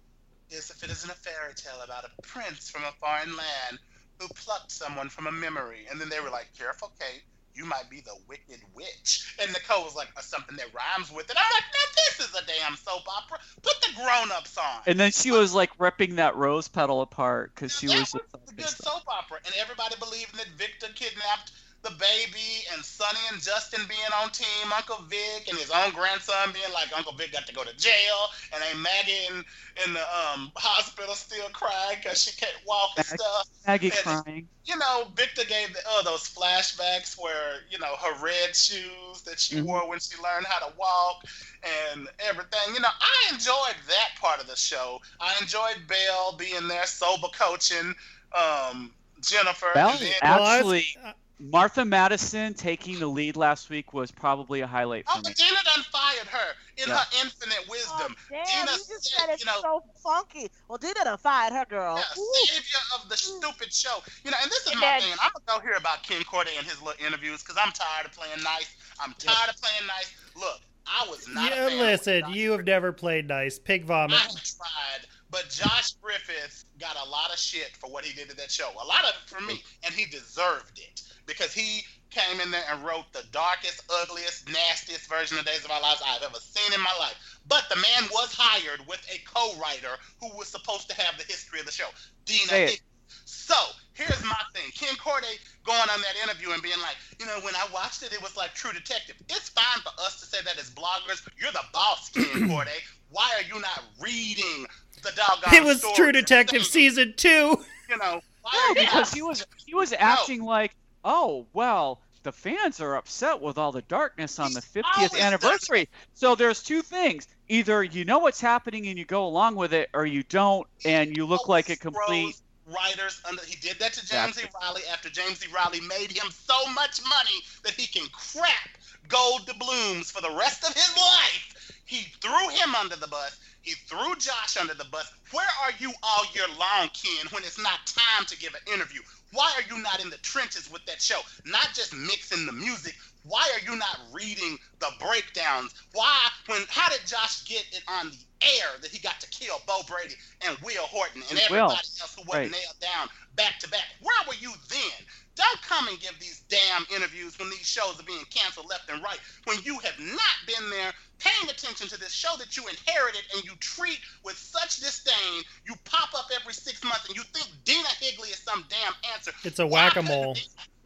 as if it isn't a fairy tale about a prince from a foreign land who plucked someone from a memory. And then they were like, careful, Kate, you might be the wicked witch. And Nicole was like, or something that rhymes with it. I'm like, now this is a damn soap opera. Put the grown-ups on. And then she was like ripping that rose petal apart because she that was was just a good soap opera, and everybody believing that Victor kidnapped the baby, and Sonny and Justin being on team Uncle Vic, and his own grandson being like, Uncle Vic got to go to jail, and ain't Maggie in, in the um, hospital still crying because she can't walk and Maggie- stuff. Maggie and- crying. You know, Victor gave the, oh, those flashbacks where, you know, her red shoes that she Mhm. wore when she learned how to walk and everything. You know, I enjoyed that part of the show. I enjoyed Belle being there, sober coaching um, Jennifer. Belle and then- Well, I was- Actually, Martha Madison taking the lead last week was probably a highlight oh, for me. but Dina done fired her in Yeah. her infinite wisdom. Oh, damn, Dina you just said, said it's you know, so funky. Well, Dina done fired her girl. Yeah, Ooh. savior of the stupid show. You know, and this is It my did. thing. I'm gonna go hear about Ken Corday and his little interviews because I'm tired of playing nice. I'm tired of playing nice. Look, I was not. Yeah, a fan listen, of you have never played nice. Pig vomit. I have tried, but Josh Griffith got a lot of shit for what he did to that show. A lot of it for me, and he deserved it because he came in there and wrote the darkest, ugliest, nastiest version of Days of Our Lives I've ever seen in my life. But the man was hired with a co-writer who was supposed to have the history of the show, Dina Say it. Higgins. So here's my thing. Ken Corday going on that interview and being like, you know, when I watched it, it was like True Detective. It's fine for us to say that as bloggers. You're the boss, Ken Corday. Why are you not reading the doggone It was story True and Detective saying, season two. You know, why No, are you because not- he was he was acting like, oh well, the fans are upset with all the darkness on the He's fiftieth always anniversary. So there's two things: either you know what's happening and you go along with it, or you don't, and you look like a complete. throws writers under. He did that to James E. Exactly. Riley after James E. Riley made him so much money that he can crap gold doubloons for the rest of his life. He threw him under the bus. He threw Josh under the bus. Where are you all year long, Ken, when it's not time to give an interview? Why are you not in the trenches with that show? Not just mixing the music. Why are you not reading the breakdowns? Why, when, how did Josh get it on the air that he got to kill Bo Brady and Will Horton and Will. everybody else who wasn't Right. nailed down back to back? Where were you then? Don't come and give these damn interviews when these shows are being canceled left and right, when you have not been there paying attention to this show that you inherited and you treat with such disdain. You pop up every six months and you think Dina Higley is some damn answer. It's a Why whack-a-mole. couldn't Dina-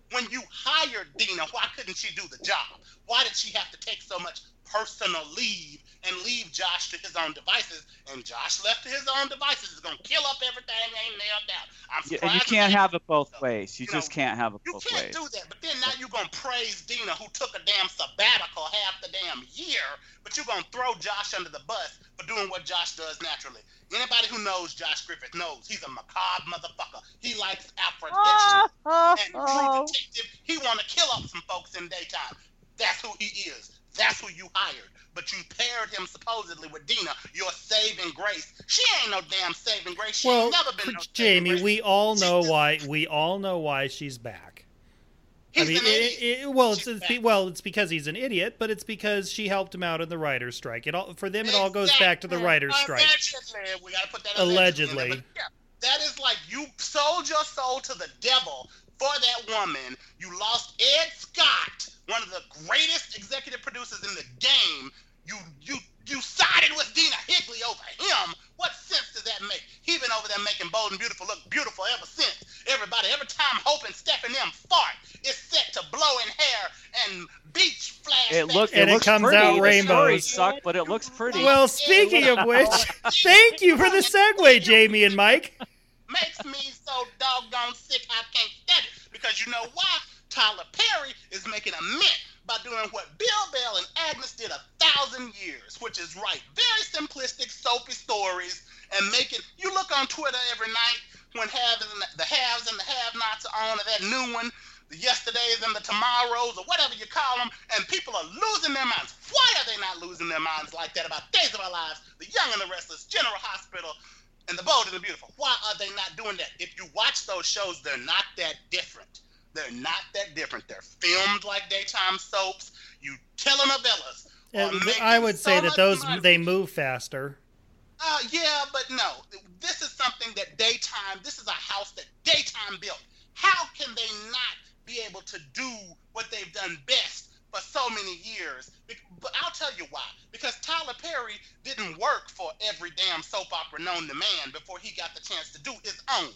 When you hired Dina, why couldn't she do the job? Why did she have to take so much personal leave and leave Josh to his own devices? And Josh left to his own devices is going to kill up everything ain't nailed down. I'm Yeah, surprised. and you can't have it both So, ways. You, you just know, can't have it You both can't ways. do that. But then now you're going to praise Dina, who took a damn sabbatical half the damn year, but you're going to throw Josh under the bus for doing what Josh does naturally. Anybody who knows Josh Griffith knows he's a macabre motherfucker. He likes Alfred Oh, Hitchens oh, and True oh. Detective. He want to kill up some folks in daytime. That's who he is. That's who you hired. But you paired him supposedly with Dina, your saving grace. She ain't no damn saving grace. She Well, ain't never been no saving Jamie, grace. we all She's know just- why. We all know why she's back. He's I mean, an it, idiot. it, well, it's, She's it's back. well, it's because he's an idiot, but it's because she helped him out in the writers' strike. It all for them. It all goes back to the Exactly. writers' strike. Allegedly, we gotta put that Allegedly. in there. But yeah, that is like you sold your soul to the devil for that woman. You lost Ed Scott, one of the greatest executive producers in the game. You you you sided with Dina Higley over him. What sense does that make? He been over there making Bold and Beautiful look beautiful ever since. Everybody, every time Hope and Steph and them fart, it's set to blowing hair and beach flashbacks. It look, And it looks comes pretty. out The story rainbows. sucked, but it looks pretty. Well, speaking of which, thank you for the segue, Jamie and Mike. Makes me so doggone sick I can't stand it. Because you know why? Tyler Perry is making a mint by doing what Bill Bell and Agnes did a thousand years, which is write very simplistic, soapy stories and make it. You look on Twitter every night when have and the, the haves and the have-nots are on, or that new one, the yesterdays and the tomorrows, or whatever you call them, and people are losing their minds. Why are they not losing their minds like that about Days of Our Lives, The Young and the Restless, General Hospital, and The Bold and the Beautiful? Why are they not doing that? If you watch those shows, they're not that different. They're not that different. They're filmed like daytime soaps. You telenovelas. are And making I would so say that much those money. they move faster. Uh, yeah, but no. This is something that daytime, this is a house that daytime built. How can they not be able to do what they've done best for so many years? But I'll tell you why. Because Tyler Perry didn't work for every damn soap opera known to man before he got the chance to do his own.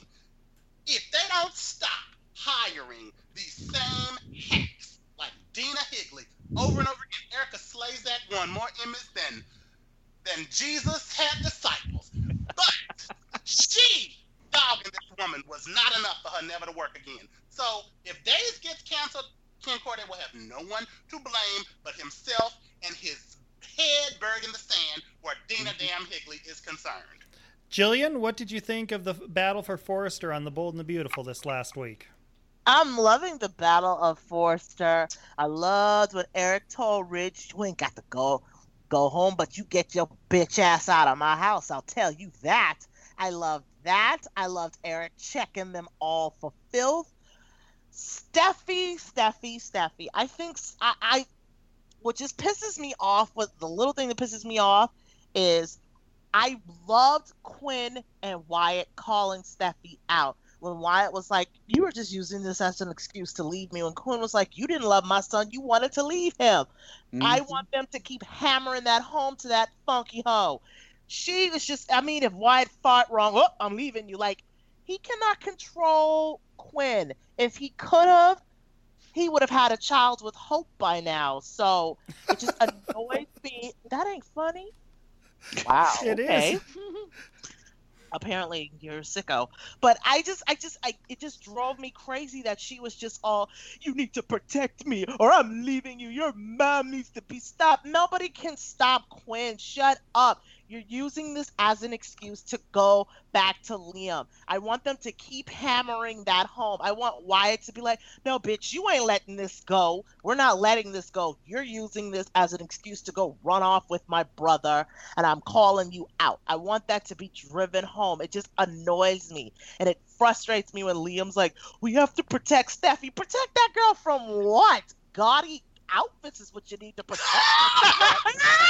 If they don't stop hiring these same hacks like Dina Higley over and over again, Erica Slazak won more Emmys than than Jesus had disciples. But she, dogging this woman, was not enough for her never to work again. So if Days gets canceled, Ken Corday will have no one to blame but himself and his head buried in the sand where Dina damn Higley is concerned. Jillian, what did you think of the battle for Forrester on The Bold and the Beautiful this last week? I'm loving the Battle of Forrester. I loved when Eric told Ridge, you ain't got to go go home, but you get your bitch ass out of my house. I'll tell you that. I loved that. I loved Eric checking them all for filth. Steffi, Steffi, Steffi. I think I, I what just pisses me off, what the little thing that pisses me off is I loved Quinn and Wyatt calling Steffi out. When Wyatt was like, you were just using this as an excuse to leave me. When Quinn was like, you didn't love my son, you wanted to leave him. Mm-hmm. I want them to keep hammering that home to that funky hoe. She was just, I mean, if Wyatt fought wrong, oh, I'm leaving you. Like, he cannot control Quinn. If he could have, he would have had a child with Hope by now. So it just annoys me. That ain't funny. Wow. It okay. is. Apparently you're a sicko. But I just, I just, I, it just drove me crazy that she was just all, you need to protect me or I'm leaving you. Your mom needs to be stopped. Nobody can stop Quinn. Shut up. You're using this as an excuse to go back to Liam. I want them to keep hammering that home. I want Wyatt to be like, no, bitch, you ain't letting this go. We're not letting this go. You're using this as an excuse to go run off with my brother, and I'm calling you out. I want that to be driven home. It just annoys me, and it frustrates me when Liam's like, we have to protect Steffi. Protect that girl from what? Gaudy outfits is what you need to protect her from.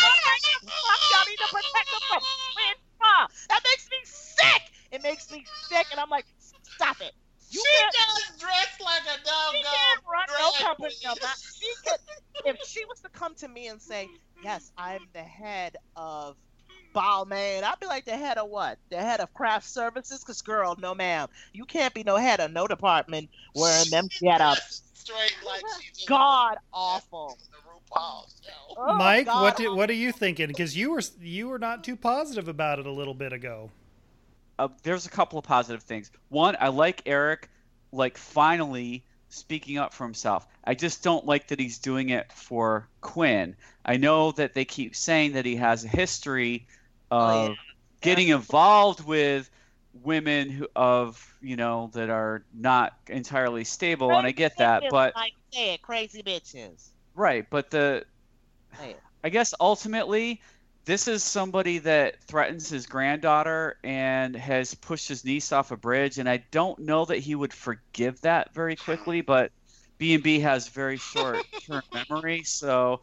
Y'all need to protect her from Quinn. That makes me sick. It makes me sick, and I'm like, stop it. You she can't, does dress like a doggone. She can't run no drag company. queen. No, she could, if she was to come to me and say, yes, I'm the head of Balmain, I'd be like, the head of what? The head of craft services? Because, girl, no, ma'am. You can't be no head of no department wearing them get-ups. straight like she just God awful. the RuPaul show. Oh, Mike, God what do, awful. what are you thinking? Because you were you were not too positive about it a little bit ago. Uh, there's a couple of positive things. One, I like Eric, like finally speaking up for himself. I just don't like that he's doing it for Quinn. I know that they keep saying that he has a history of Oh, yeah. getting involved with women who of you know that are not entirely stable, and I get that, Crazy but bitches, like you said, crazy bitches. right, but the Say it. I guess ultimately this is somebody that threatens his granddaughter and has pushed his niece off a bridge, and I don't know that he would forgive that very quickly, but B and B has very short-term memory, so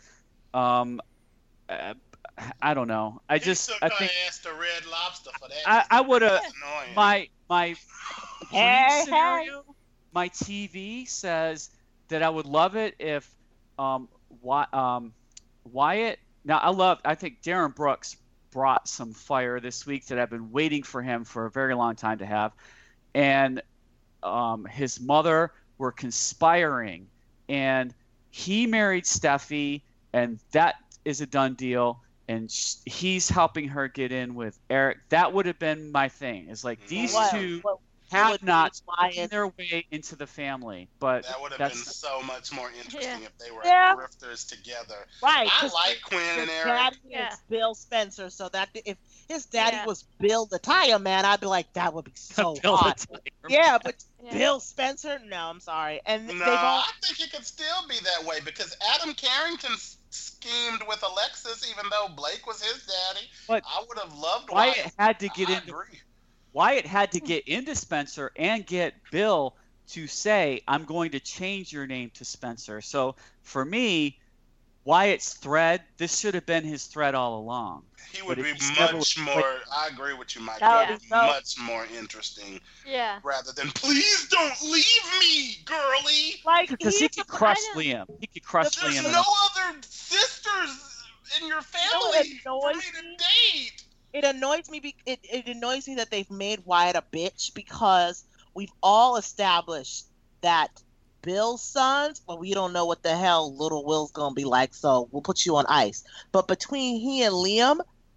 um, uh, I don't know. I He just took I her think ass to Red Lobster for that. I, I would have That's annoying. my my dream Hey, scenario. My T V says that I would love it if um, Wy- um Wyatt. Now I love. I think Darren Brooks brought some fire this week that I've been waiting for him for a very long time to have, and um, his mother were conspiring, and he married Steffi, and that is a done deal. And sh- he's helping her get in with Eric. That would have been my thing. Is like these What- two what- have would not be Wyatt- taken their way into the family, but That would have been that's so much more interesting Yeah. if they were Yeah. grifters together. Right. I 'cause like Quinn his and Eric. daddy Yeah. is Bill Spencer, so that if his daddy Yeah. was Bill the Tire Man, I'd be like, that would be so Bill the hot. Tiger. Yeah, but Yeah. Bill Spencer, no, I'm sorry. And No, they've all I think it could still be that way because Adam Carrington s- schemed with Alexis, even though Blake was his daddy. But I would have loved Wyatt Wyatt. had to get I into agree. Wyatt had to get into Spencer and get Bill to say, I'm going to change your name to Spencer. So for me, Wyatt's thread, this should have been his thread all along. He would But be if he's never- much more. I agree with you, Mike. That He would would be be so- much more interesting Yeah. rather than please don't leave me, girlie. like Because he he's could the- crush I know. Liam. He could crush There's Liam. in no a- other sisters in your know family what for annoys me to me? date. It annoys me. Be- it, it annoys me that they've made Wyatt a bitch because we've all established that Bill's sons, well, we don't know what the hell little Will's gonna be like, so we'll put you on ice. But between he and Liam,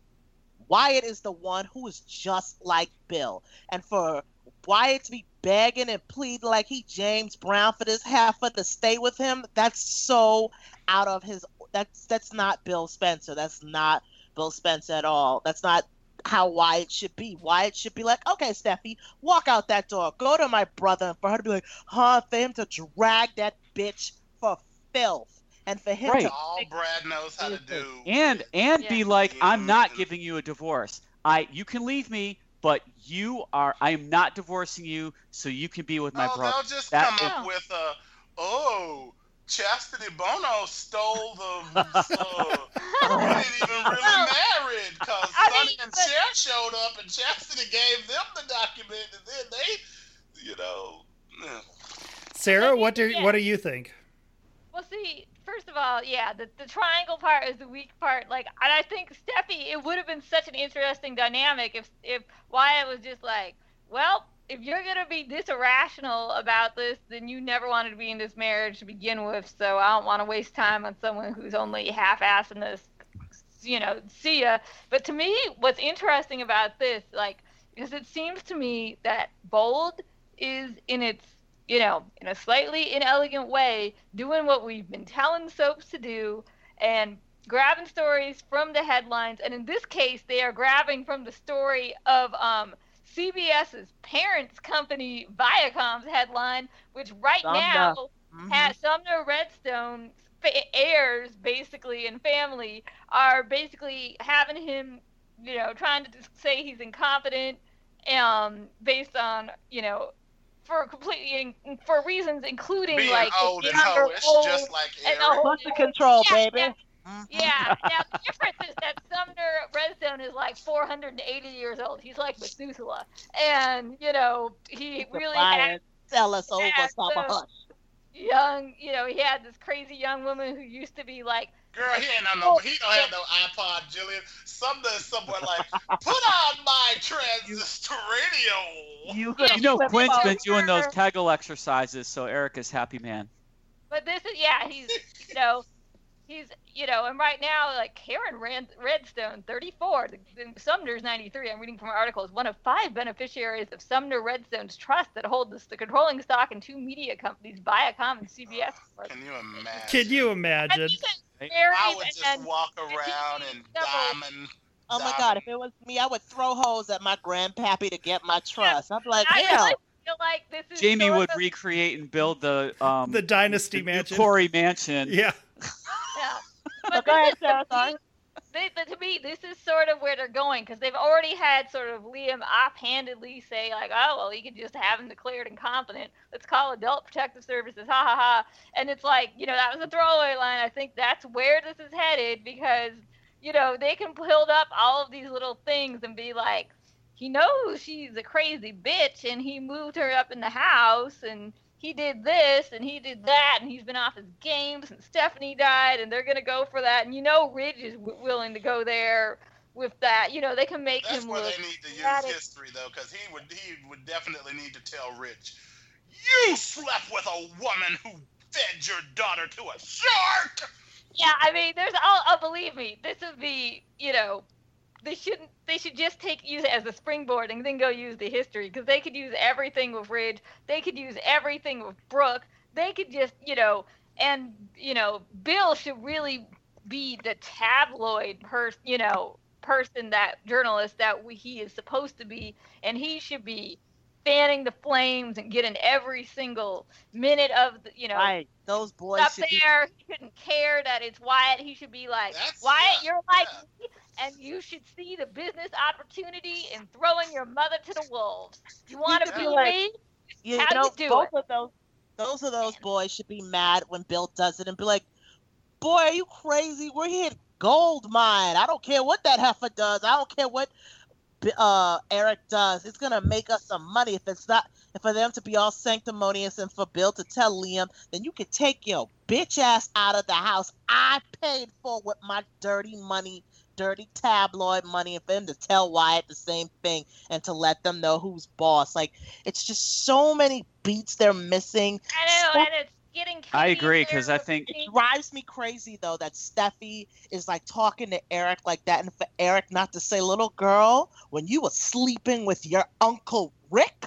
Wyatt is the one who is just like Bill, and for Wyatt to be begging and pleading like he James Brown for this heifer to stay with him, that's so out of his. That's that's not Bill Spencer. That's not Bill Spencer at all. That's not how Wyatt should be. Wyatt should be like, okay, Steffi, walk out that door. Go to my brother. And for her to be like, huh, for him to drag that bitch for filth. And for him Right. to All Brad knows how to do. And and Yeah. be like, I'm not Yeah. giving you a divorce. I you can leave me, but you are I am not divorcing you, so you can be with my No, brother. they'll just That come is- up with a, oh, Chastity Bono stole the, uh, we ain't even really married, because I Sonny mean, and but- Cher showed up, and Chastity gave them the document, and then they, you know, yeah. Sarah, what do Yeah. what do you think? Well, see, first of all, yeah, the, the triangle part is the weak part. Like, and I think Steffi, it would have been such an interesting dynamic if if Wyatt was just like, well, if you're gonna be this irrational about this, then you never wanted to be in this marriage to begin with. So I don't want to waste time on someone who's only half-assing this. You know, see ya. But to me, what's interesting about this, like, because it seems to me that Bold is in its you know, in a slightly inelegant way, doing what we've been telling soaps to do and grabbing stories from the headlines. And in this case, they are grabbing from the story of um, CBS's parents' company, Viacom's headline, which right Sumner. now Mhm. has Sumner Redstone fa- heirs, basically, and family are basically having him, you know, trying to say he's incompetent um, based on, you know, for completely for reasons including Being like old and younger, hoish, old, just like and Eric. the whole- Muscle control, Yeah, baby. yeah. Mhm. Yeah. Now the difference is that Sumner Redstone is like four hundred eighty years old. He's like Methuselah, and you know he really had Brian, tell us over had some some- hush. young. You know he had this crazy young woman who used to be like. Girl, he ain't on no, he don't have no iPod, Jillian. Something somewhere like, put on my transistor radio. You, You know, you Quinn's well, been doing those we're- Kegel exercises, so Eric is happy man. But this is yeah, he's you know, he's you know, and right now like Karen Rand, Redstone, thirty-four, the, the Sumner's ninety-three. I'm reading from an article. Is one of five beneficiaries of Sumner Redstone's trust that hold the, the controlling stock in two media companies, Viacom and C B S. Can you imagine? Can you imagine? And he says married I would just and- walk around in several- diamond. Oh my God! If it was me, I would throw hoes at my grandpappy to get my trust. I'm like, I hell. really feel like this is Jamie sort would of- recreate and build the um The Dynasty the new Mansion. Corey Mansion. Yeah. Yeah. But But go this ahead, is Sarah. the- Sorry. They, but to me, this is sort of where they're going because they've already had sort of Liam offhandedly say like, "Oh, well, he could just have him declared incompetent. Let's call Adult Protective Services." Ha ha ha! And it's like, you know, that was a throwaway line. I think that's where this is headed because, you know, they can build up all of these little things and be like, he knows she's a crazy bitch and he moved her up in the house and he did this and he did that and he's been off his games and Stephanie died and they're going to go for that. And you know Ridge is w- willing to go there with that. You know, they can make That's him where look they need to use dramatic. history, though, because he would he would definitely need to tell Rich, you slept with a woman who fed your daughter to a shark. Yeah, I mean, there's, oh, oh, believe me, this would be, you know, they shouldn't, they should just take, use it as a springboard and then go use the history because they could use everything with Ridge. They could use everything with Brooke. They could just, you know, and, you know, Bill should really be the tabloid person, you know, person, that journalist that we, he is supposed to be. And he should be fanning the flames and getting every single minute of the, you know, Right. Those boys up should be. there. He shouldn't care that it's Wyatt. He should be like, That's- Wyatt, yeah, you're like yeah. me, and you should see the business opportunity in throwing your mother to the wolves. You want to should be be like- me? You How do know, you do both it? of those, those of those boys should be mad when Bill does it and be like, "Boy, are you crazy? We're here at gold mine. I don't care what that heifer does. I don't care what uh, Eric does. It's gonna make us some money. If it's not, and for them to be all sanctimonious and for Bill to tell Liam, then you can take your bitch ass out of the house I paid for with my dirty money." Dirty tabloid money, and for him to tell Wyatt the same thing and to let them know who's boss. Like, it's just so many beats they're missing. I know, Steph- and it's getting. I Katie agree, there 'cause I with think- me. It drives me crazy though that Steffi is like talking to Eric like that, and for Eric not to say, "Little girl, when you were sleeping with your uncle Rick,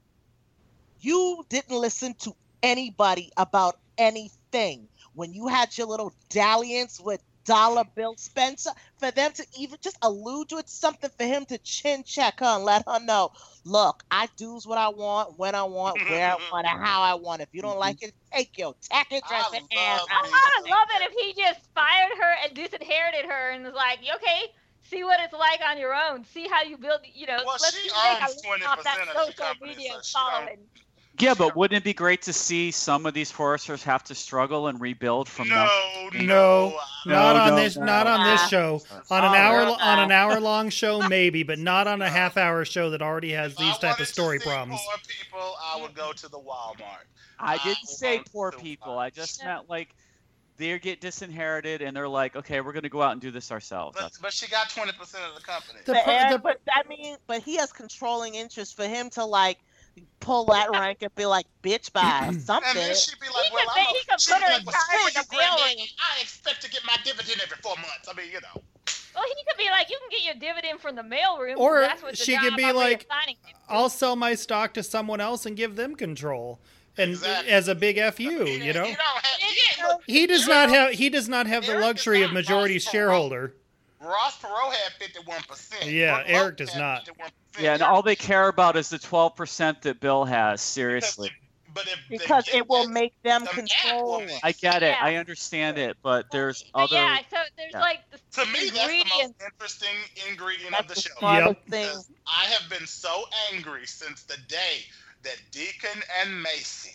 you didn't listen to anybody about anything. When you had your little dalliance with Dollar Bill Spencer, for them to even just allude to it, something for him to chin check her and let her know, look, I do's what I want, when I want, where I want, and how I want. If you don't like it, take your tacky dress I and ass love out. me. I would love it if he just fired her and disinherited her and was like, okay, see what it's like on your own. See how you build, you know, Well, let's she just make owns a twenty off that percent of the social company, media so she don't- following. Yeah, but wouldn't it be great to see some of these foresters have to struggle and rebuild from no, nothing? No, no, not No, on no, this. no. Not on this Ah. show. That's On an all hour. right. On an hour-long show, maybe, but not on a No. half-hour show that already has If these I type wanted of to story see problems. Poor people, I would go to the Walmart. I I didn't say want poor to people. watch. I just Yeah. meant like they get disinherited and they're like, okay, we're gonna go out and do this ourselves. But, That's but she got twenty percent of the company. The But, pro- Eric, the- but I mean, but he has controlling interest for him to like pull that rank and be like, bitch, buy And something. then she'd be like, He well, could I'm be- a, he could she'd put be her like, in well, charge screw of you, the Granddaddy. mailing. I expect to get my dividend every four months. I mean, you know. Well, he could be like, you can get your dividend from the mailroom. Or that's what the she could job be I'm like, reassigning you to. I'll sell my stock to someone else and give them control, and Exactly. as a big F you, He- you know. He, don't have, he ain't, You look, He does not have. He does not have the Eric is luxury of not majority Ross Perot. shareholder. Ross Perot had fifty-one percent. Yeah, Eric does not. yeah, and all they care about is the twelve percent that Bill has. Seriously, But if they because get it will that- make them them control. Aquaman. I get it. Yeah. I understand it, but there's But other. yeah, so there's yeah. like the To me, that's the most ingredients. interesting ingredient That's of the the show. smartest Yep. thing. Because I have been so angry since the day that Deacon and Macy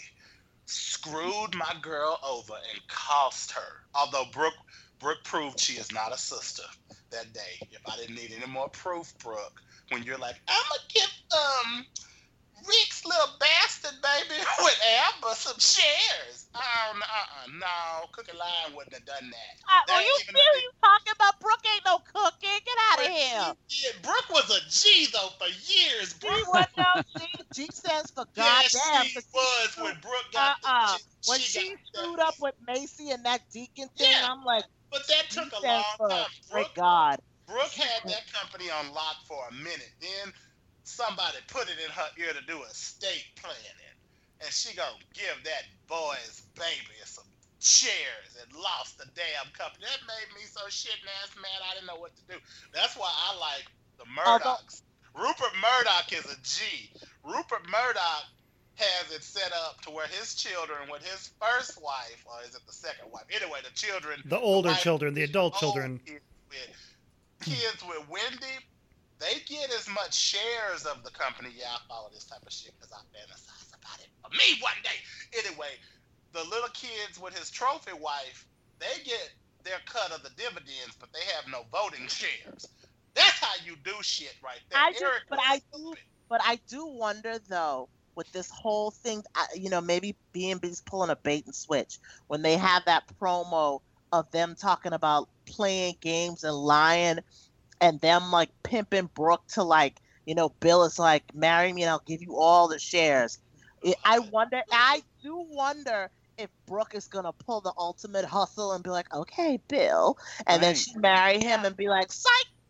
screwed my girl over and cost her. Although Brooke, Brooke proved she is not a sister that day. If I didn't need any more proof, Brooke, when you're like, I'm gonna give um Rick's little bastard baby with Amber for some shares. Oh, no, uh-uh, no. Cookie Line wouldn't have done that. Uh, That are ain't you even a serious? thing. You talking about Brooke ain't no cookie? Get out of But here. she did. Brooke was a G, though, for years. She Brooke, wasn't no G. G stands for yes, goddamn. she 'cause was screwed- when Brooke got Uh-uh. the, When she, she got screwed that- up with Macy and that Deacon thing, Yeah. I'm like, But that G took a stands long for time. great Brooke, God. Brooke had that company on lock for a minute. Then somebody put it in her ear to do estate planning. And she gonna give that boy's baby some shares and lost the damn company. That made me so shitting ass mad I didn't know what to do. That's why I like the Murdochs. Rupert Murdoch is a G. Rupert Murdoch has it set up to where his children with his first wife, or is it the second wife? Anyway, the children, The older wife- children, the adult old children. Kids with, kids with Wendy, they get as much shares of the company. Yeah, I follow this type of shit because I fantasize about it for me one day. Anyway, the little kids with his trophy wife, they get their cut of the dividends, but they have no voting shares. That's how you do shit right there. I just- Eric but was I do- stupid. But I do wonder, though, with this whole thing, I- you know, maybe B and B's pulling a bait and switch when they have that promo of them talking about playing games and lying, and them like pimping Brooke to like, you know, Bill is like, marry me and I'll give you all the shares. It, I wonder, I do wonder if Brooke is gonna pull the ultimate hustle and be like, okay, Bill, and then Right. she marry him and be like, psych.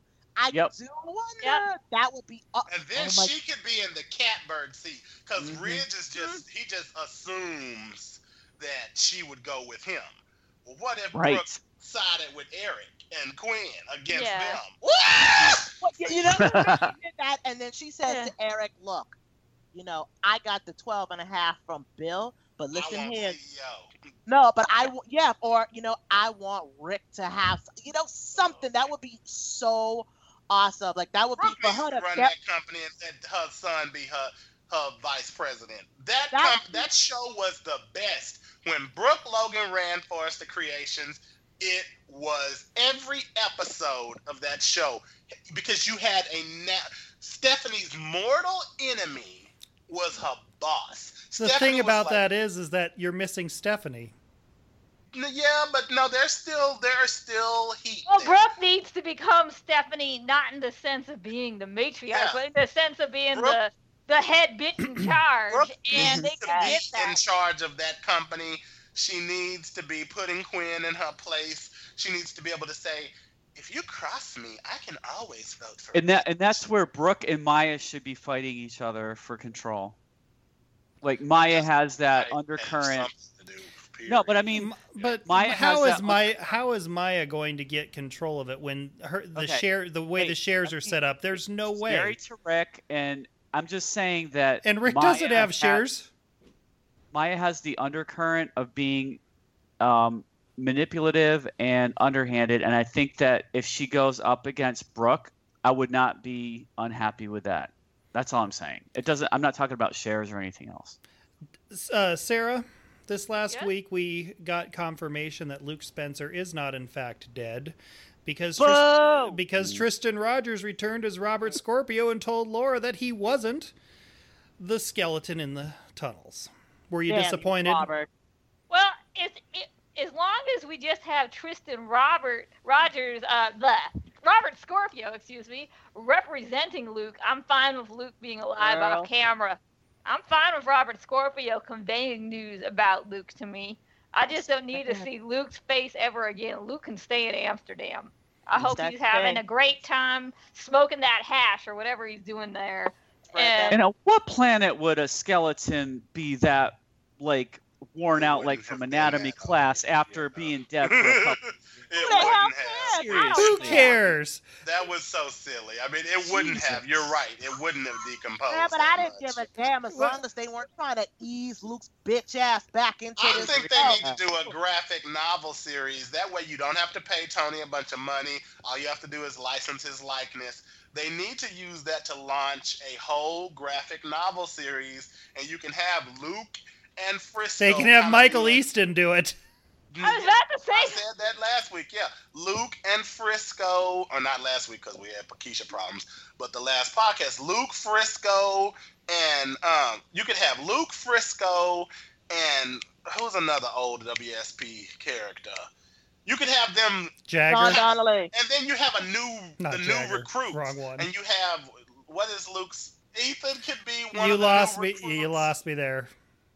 I Yep. do wonder. Yep. That would be. Uh, And then oh my- she could be in the catbird seat because Mhm. Ridge is just he just assumes that she would go with him. Well, what if Right. Brooke sided with Eric and Quinn against Yeah. them? Woo! Well, you you know, she did that, and then she says Yeah. to Eric, "Look, you know, I got the twelve and a half from Bill, but I listen want here, C E O. no, but I, w- yeah, or you know, I want Rick to have, you know, something that would be so awesome. Like that would be Brooke for needs her to to run get, that company and let her son be her her vice president. That That- comp- that show was the best. When Brooke Logan ran Forrester Creations, it was every episode of that show because you had a na- Stephanie's mortal enemy was her boss. The Stephanie thing was about like, that is, is that you're missing Stephanie. "N- Yeah, but no, there's still there's still heat. Well, there." Brooke needs to become Stephanie, not in the sense of being the matriarch, Yeah. but in the sense of being Brooke- the the head bitch in charge. Brooke and they needs to can be get in that. charge of that company. She needs to be putting Quinn in her place. She needs to be able to say, if you cross me, I can always vote for And that Rich." and that's where Brooke and Maya should be fighting each other for control. Like Maya has that I have undercurrent. something to do, period. No, but I mean, M- But Maya how has is that Maya how is Maya going to get control of it when her the Okay. share the way Hey, the shares I are mean, set up? There's no it's way. Very to Rick, and I'm just saying that. And Rick Maya doesn't have has- shares. Maya has the undercurrent of being um, manipulative and underhanded, and I think that if she goes up against Brooke, I would not be unhappy with that. That's all I'm saying. It doesn't. I'm not talking about shares or anything else. Uh, Sarah, this last Yeah? week we got confirmation that Luke Spencer is not in fact dead because Boo! Tris- because Tristan Rogers returned as Robert Scorpio and told Laura that he wasn't the skeleton in the tunnels. Were you Damn disappointed? Robert. Well, it's, it, as long as we just have Tristan Robert Rogers, uh, the Robert Scorpio, excuse me, representing Luke, I'm fine with Luke being alive Girl. off camera. I'm fine with Robert Scorpio conveying news about Luke to me. I just don't need to see Luke's face ever again. Luke can stay in Amsterdam. I hope That's he's having fair. a great time smoking that hash or whatever he's doing there. Right, And And on what planet would a skeleton be that like worn It out wouldn't like have from been anatomy that class obvious, after yeah. being dead for a couple? It Who the hell wouldn't have. cares? I don't Who care. cares? That was so silly. I mean, it wouldn't have. Jesus. You're right. It wouldn't have decomposed. Yeah, but that I didn't much. give a damn as What? long as they weren't trying to ease Luke's bitch ass back into I this. think they Oh, need to do a graphic novel series. That way you don't have to pay Tony a bunch of money. All you have to do is license his likeness. They need to use that to launch a whole graphic novel series, and you can have Luke and Frisco. They can have kinda Michael be like- Easton do it. I was about to I say, said that last week, yeah. Luke and Frisco, or not last week because we had Pakisha problems, but the last podcast, Luke, Frisco, and um, you could have Luke, Frisco, and who's another old W S P character? You could have them, Jagger. Sean Donnelly. and then you have a new, Not the Jagger. new recruit, Wrong one. and you have what is Luke's? Ethan could be one You of the lost new me. recruits. You lost me there.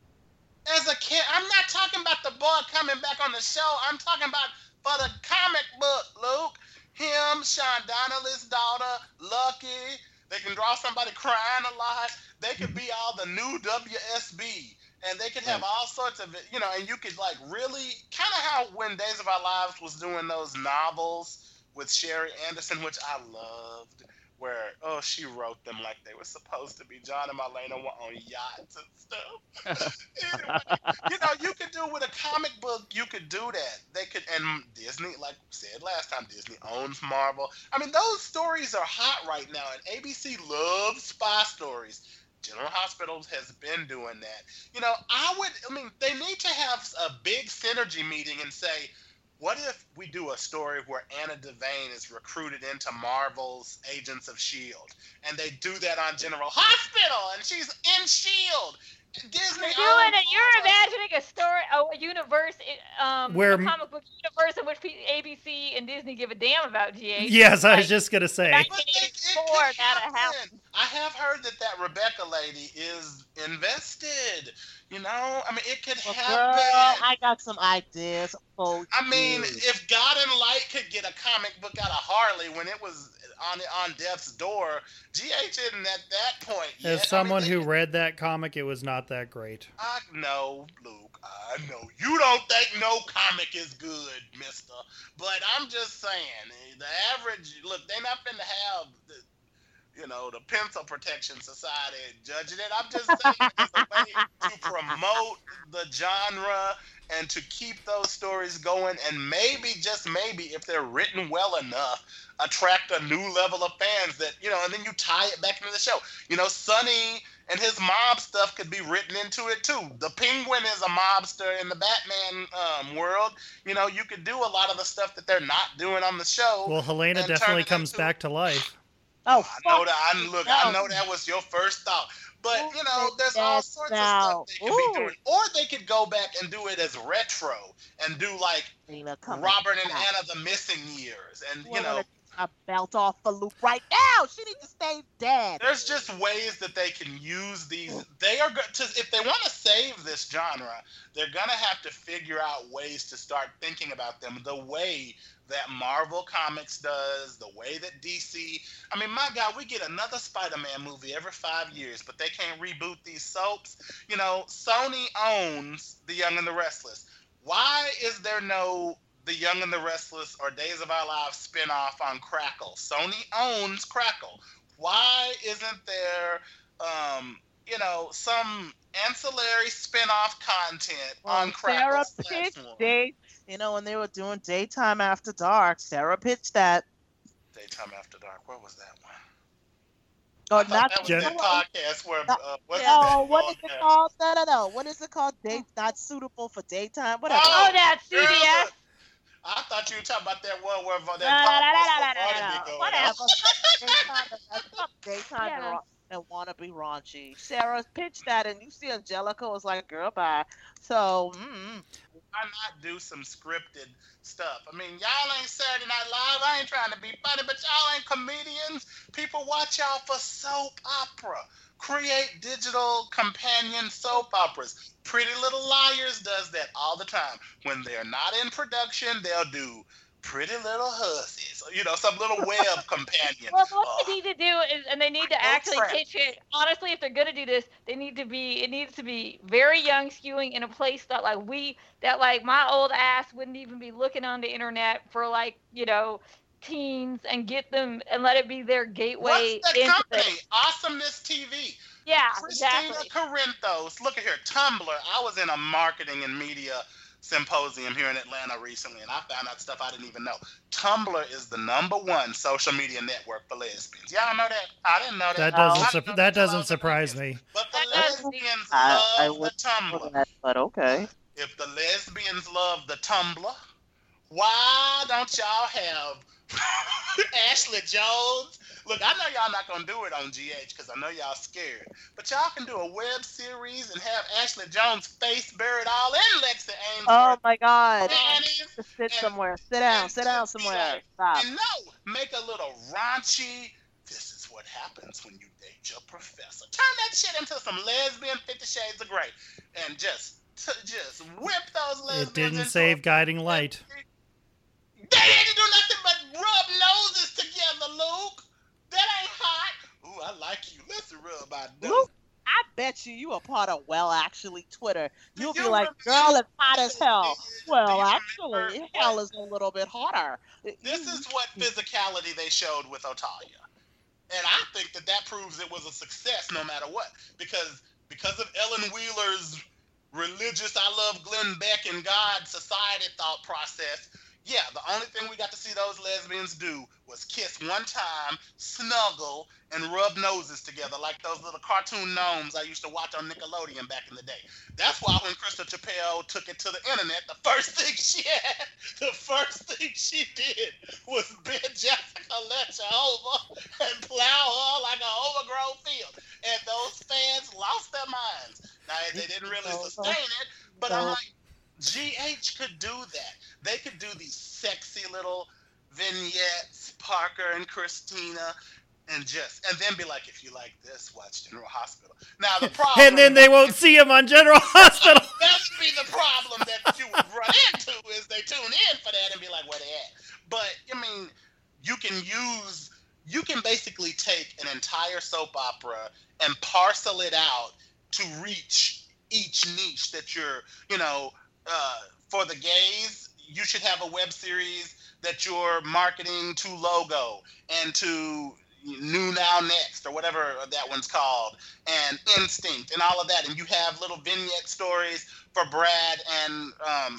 As a kid, I'm not talking about the boy coming back on the show. I'm talking about for the comic book, Luke. Him, Sean Donnelly's daughter, Lucky. They can draw somebody crying a lot. They could be all the new W S B. And they could have all sorts of, you know, and you could like really, kind of how when Days of Our Lives was doing those novels with Sherry Anderson, which I loved, where, oh, she wrote them like they were supposed to be. John and Marlena were on yachts and stuff. Anyway, you know, you could do with a comic book, you could do that. They could, and Disney, like we said last time, Disney owns Marvel. I mean, those stories are hot right now, and A B C loves spy stories. General Hospitals has been doing that. You know, I would, I mean, they need to have a big synergy meeting and say, what if we do a story where Anna Devane is recruited into Marvel's Agents of S H I E L D? And they do that on General Hospital, and she's in S H I E L D. Disney You're doing owns it. You're Marvel. imagining a story, a universe, um, Where- a comic book universe in which P- A B C and Disney give a damn about G H. Yes, I was Like, just gonna say. Right. But it, it Before could that happen. happened. I have heard that that Rebecca lady is invested. You know, I mean, it could Well, happen. girl, I got some ideas for I mean, you. if God and Light could get a comic book out of Harley when it was on on death's door, G H isn't at that point yet. As someone I mean, who read that comic, it was not that great. I know, Luke. I know you don't think no comic is good, Mister. But I'm just saying, the average look, they're not finna have the, you know, the Pencil Protection Society judging it. I'm just saying it's a way to promote the genre and to keep those stories going, and maybe, just maybe, if they're written well enough, attract a new level of fans that, you know, and then you tie it back into the show. You know, Sonny and his mob stuff could be written into it too. The Penguin is a mobster in the Batman um, world. You know, you could do a lot of the stuff that they're not doing on the show. Well, Helena and turn definitely it comes into- back to life. Oh, I know fuck that. I look. I know that was your first thought, but you know, there's all sorts now. of stuff they could Ooh. be doing, or they could go back and do it as retro and do like Nina coming Robert and back. Anna the Missing Years, and you Well, know, a belt off for Luke right now. She needs to stay dead. there's just ways that they can use these. They are go- to if they want to save this genre, they're gonna have to figure out ways to start thinking about them the way that Marvel Comics does, the way that D C. I mean, my God, we get another Spider-Man movie every five years, but they can't reboot these soaps. You know, Sony owns The Young and the Restless. Why is there no The Young and the Restless or Days of Our Lives spin-off on Crackle? Sony owns Crackle. Why isn't there, um, you know, some ancillary spin-off content on Sarah Crackle's pitched platform? day, you know, when they were doing Daytime After Dark, Sarah pitched that. Daytime After Dark. Where was that one? Or I thought not that was Jen- that podcast where uh, what's No, that what is it podcast? called? No, no, no. What is it called? Day, not suitable for daytime. Whatever. Oh, Oh, that's C B S. girl, I thought you were talking about that one where that No, no, no, no, podcast no, with no, Marty no, be no. going Whatever. on. daytime, daytime Yeah. and, ra- and wanna be raunchy. Sarah pitched that, and you see Angelica was like, "Girl, bye." So, mm, Why not do some scripted stuff? I mean, y'all ain't Saturday Night Live. I ain't trying to be funny, but y'all ain't comedians. People watch y'all for soap opera. Create digital companion soap operas. Pretty Little Liars does that all the time. When they're not in production, they'll do Pretty Little Hussies. You know, some little web companion. Well, what Uh, they need to do is, and they need to No actually trap. pitch it. Honestly, if they're gonna do this, they need to be. It needs to be very young, skewing in a place that like we, that like my old ass wouldn't even be looking on the internet for like you know, teens, and get them and let it be their gateway What's the into company? the- Awesomeness T V. Yeah, Christina exactly. Corinthos. Look at here. Tumblr. I was in a marketing and media symposium here in Atlanta recently, and I found out stuff I didn't even know. Tumblr is the number one social media network for lesbians. Y'all know that? I didn't know that. That I doesn't didn't sup- know that till I doesn't was in surprise Vegas. me. But the That doesn't- lesbians I- I love would- the Tumblr. that, but okay. If the lesbians love the Tumblr, why don't y'all have Ashley Jones. Look, I know y'all not gonna do it on G H because I know y'all scared. But y'all can do a web series and have Ashley Jones' face buried all in Lexi Ainsworth. Oh my God! panties, Just sit and- somewhere. Sit down. and Sit down just be somewhere. like- Stop. And no, make a little raunchy. This is what happens when you date your professor. Turn that shit into some lesbian Fifty Shades of Grey, and just, t- just whip those lesbians. It didn't into save a- Guiding Light. They didn't do nothing but rub noses together, Luke. That ain't hot. Ooh, I like you. Let's rub our noses. Luke, I bet you you a part of Well Actually Twitter. You'll Do be you like, remember- girl, it's hot as hell. Do Well, you actually, remember hell what- is a little bit hotter. This is what physicality they showed with Otalia. And I think that that proves it was a success no matter what. Because because of Ellen Wheeler's religious, I love Glenn Beck and God society thought process, yeah, the only thing we got to see those lesbians do was kiss one time, snuggle, and rub noses together like those little cartoon gnomes I used to watch on Nickelodeon back in the day. That's why when Crystal Chappelle took it to the internet, the first thing she had, the first thing she did was bend Jessica Letcher over and plow her like an overgrown field. And those fans lost their minds. Now, they didn't really sustain it, but I'm like, G H could do that. They could do these sexy little vignettes, Parker and Christina, and just, and then be like, if you like this, watch General Hospital. Now, the problem... And then they won't see him on General Hospital. That would be the problem that you would run into, is they tune in for that and be like, where they at? But, I mean, you can use, you can basically take an entire soap opera and parcel it out to reach each niche that you're, you know, uh, for the gays, you should have a web series that you're marketing to Logo and to New Now Next or whatever that one's called, and Instinct and all of that. And you have little vignette stories for Brad and um,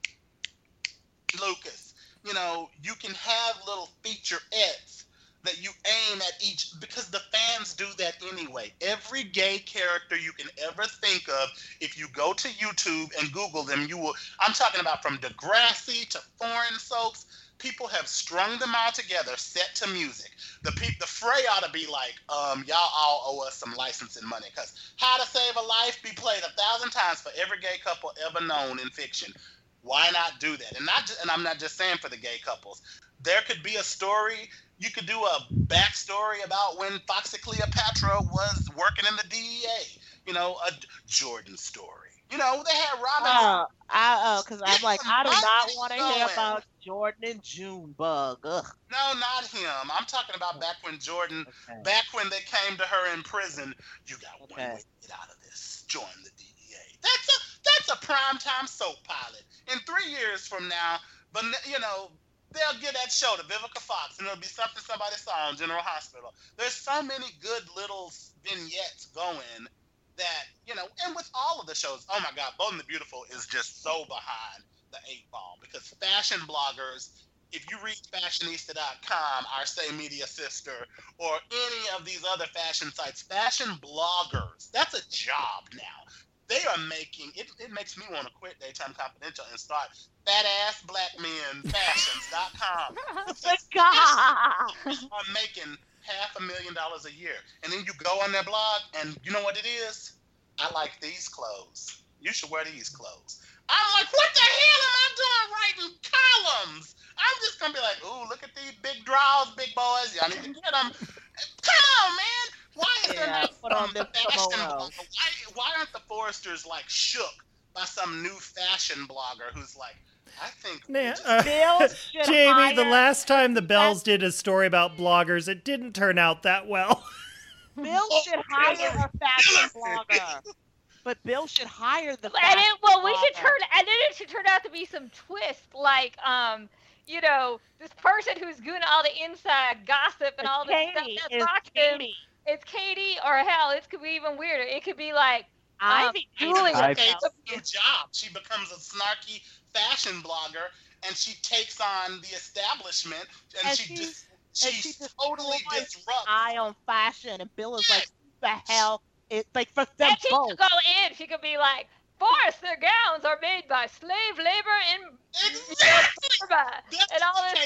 Lucas. You know, you can have little featurettes that you aim at each, because the fans do that anyway. Every gay character you can ever think of, if you go to YouTube and Google them, you will, I'm talking about from Degrassi to foreign soaps, people have strung them all together, set to music. The pe- the fray ought to be like, um, y'all all owe us some licensing money, because How to Save a Life be played a thousand times for every gay couple ever known in fiction. Why not do that? And not just, and I'm not just saying for the gay couples. There could be a story. You could do a backstory about when Foxy Cleopatra was working in the D E A. You know, a Jordan story. You know, they had Robin. Oh, I, oh, because I'm Get like, some I do not marketing want to hear going. about Jordan and Junebug. Ugh. No, not him. I'm talking about back when Jordan, Okay. back when they came to her in prison. You got one Okay. way to get out of this. Join the D E A. That's a that's a primetime soap pilot. In three years from now, but you know, they'll get that show to Vivica Fox, and it'll be something somebody saw on General Hospital. There's so many good little vignettes going that, you know, and with all of the shows, oh my God, Bold and the Beautiful is just so behind the eight ball, because fashion bloggers, if you read fashionista dot com, our Say Media sister, or any of these other fashion sites, fashion bloggers, that's a job now. They are making, it, it makes me want to quit Daytime Confidential and start fat ass black men fashions dot com. Good God. Are making half a million dollars a year. And then you go on their blog and you know what it is? I like these clothes. You should wear these clothes. I'm like, what the hell am I doing writing columns? I'm just going to be like, ooh, look at these big draws, big boys. Y'all need to get them. Come on, man. Why is there Yeah, not put on some them fashion kimonos. blogger? Why, why aren't the Foresters like shook by some new fashion blogger who's like, I think we Nah, just- uh, Bill should Jamie, the hire- last time the Bells did a story about bloggers, it didn't turn out that well. Bill should hire a fashion blogger. But Bill should hire the And fashion it, well, we should blogger. turn, and then it should turn out to be some twist, like, um, you know, this person who's doing all the inside gossip and It's all this Katie. stuff. It's That's Katie. Katie. It's Katie, or hell, it could be even weirder. It could be like, I um, think Julie. I- It's a new job. She becomes a snarky fashion blogger, and she takes on the establishment, and, And she she- dis- and she, she totally destroys disrupts. eye on fashion, and Bill is like, the hell? It like for them And she both. could go in. She could be like, Forrester gowns are made by slave labor in Exactly. Burma, That's and all what this she kind of takes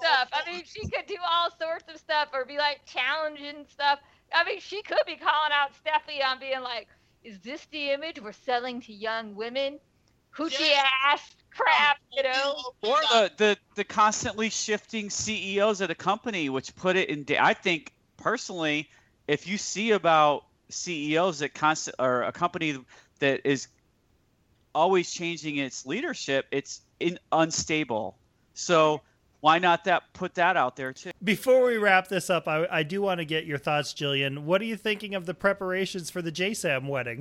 stuff. I mean, she could do all sorts of stuff or be like challenging stuff. I mean, she could be calling out Steffi on being like, "Is this the image we're selling to young women? Hoochie Yes. ass crap, you know?" Or the, the, the constantly shifting C E Os at a company, which put it in. I think personally, if you see about C E Os that constant or a company that is always changing its leadership, it's in, unstable. So why not that put that out there too? Before we wrap this up, I, I do want to get your thoughts, Jillian. What are you thinking of the preparations for the J Sam wedding?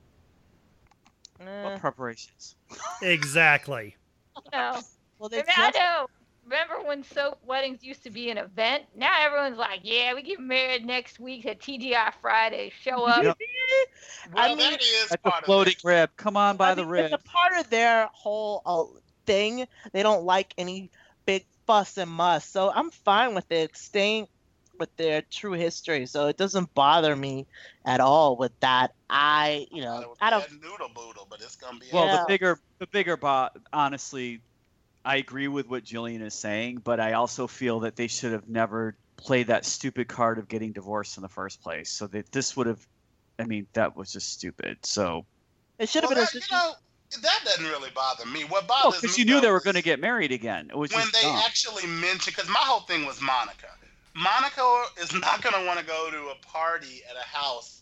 Eh, What preparations? Exactly. No. well, I, they mean, I just, know. Remember when soap weddings used to be an event? Now everyone's like, "Yeah, we get married next week at T G I Friday. Show up." Yep. Well, I mean, that is At the part floating of it. rib. Come on by I the mean, rib. it's a part of their whole uh, thing. They don't like any big fuss and muss, so I'm fine with it staying with their true history. So it doesn't bother me at all with that. I, you Thought it know, was I don't. bad noodle boodle, but it's gonna be. Well, Yeah. the bigger, the bigger bot. Honestly, I agree with what Jillian is saying, but I also feel that they should have never played that stupid card of getting divorced in the first place. So that this would have, I mean, that was just stupid. So, It should have well, been. that, A, you know, that doesn't really bother me. What oh, bothers because me you knew they though, were is going to get married again. It was when just they dumb. actually mention, because my whole thing was Monica. Monica is not going to want to go to a party at a house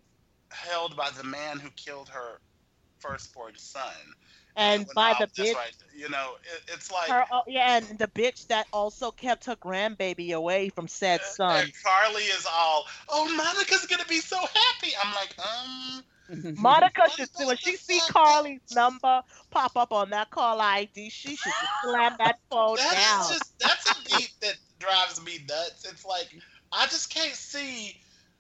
held by the man who killed her firstborn son. and Well, by no, the that's bitch, right. You know, it, it's like her, oh, yeah, and the bitch that also kept her grandbaby away from said son. and Carly is all, "Oh, Monica's going to be so happy." I'm like, um. Monica What should is see when the she see fact that- Carly's number pop up on that call I D, she should just slam that phone That down. is just that's a beat that drives me nuts. It's like I just can't see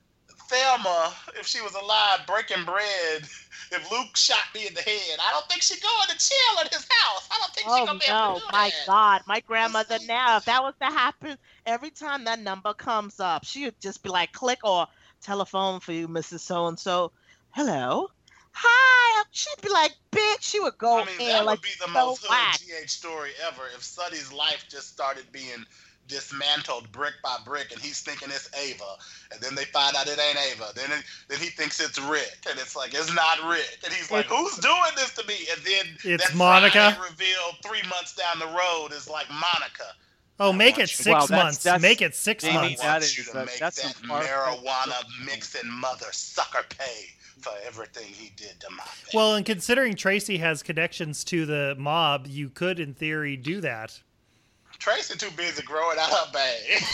Thelma, if she was alive, breaking bread. If Luke shot me in the head, I don't think she'd go in to chill at his house. I don't think she's Oh gonna be able no, to do my that. God, my grandmother so now, if that was to happen, every time that number comes up, she would just be like, click or telephone for you, Missus So-and-so. Hello? Hi. She'd be like, bitch, she would go I mean, in that like would be the so most hood whack. G H story ever if Sonny's life just started being dismantled brick by brick, and he's thinking it's Ava, and then they find out it ain't Ava. Then it, then he thinks it's Rick, and it's like it's not Rick, and he's like, "Who's doing this to me?" And then It's that Monica. Friday reveal three months down the road is like Monica. Oh, make want it you- six Wow, that's- months. that's- Make it six Jamie, I months. that want is- you to that- make that's that some far-fetched marijuana stuff. mixing mother sucker pay for everything he did to my family. Well, and considering Tracy has connections to the mob, you could, in theory, do that. Tracy too busy growing out her bag.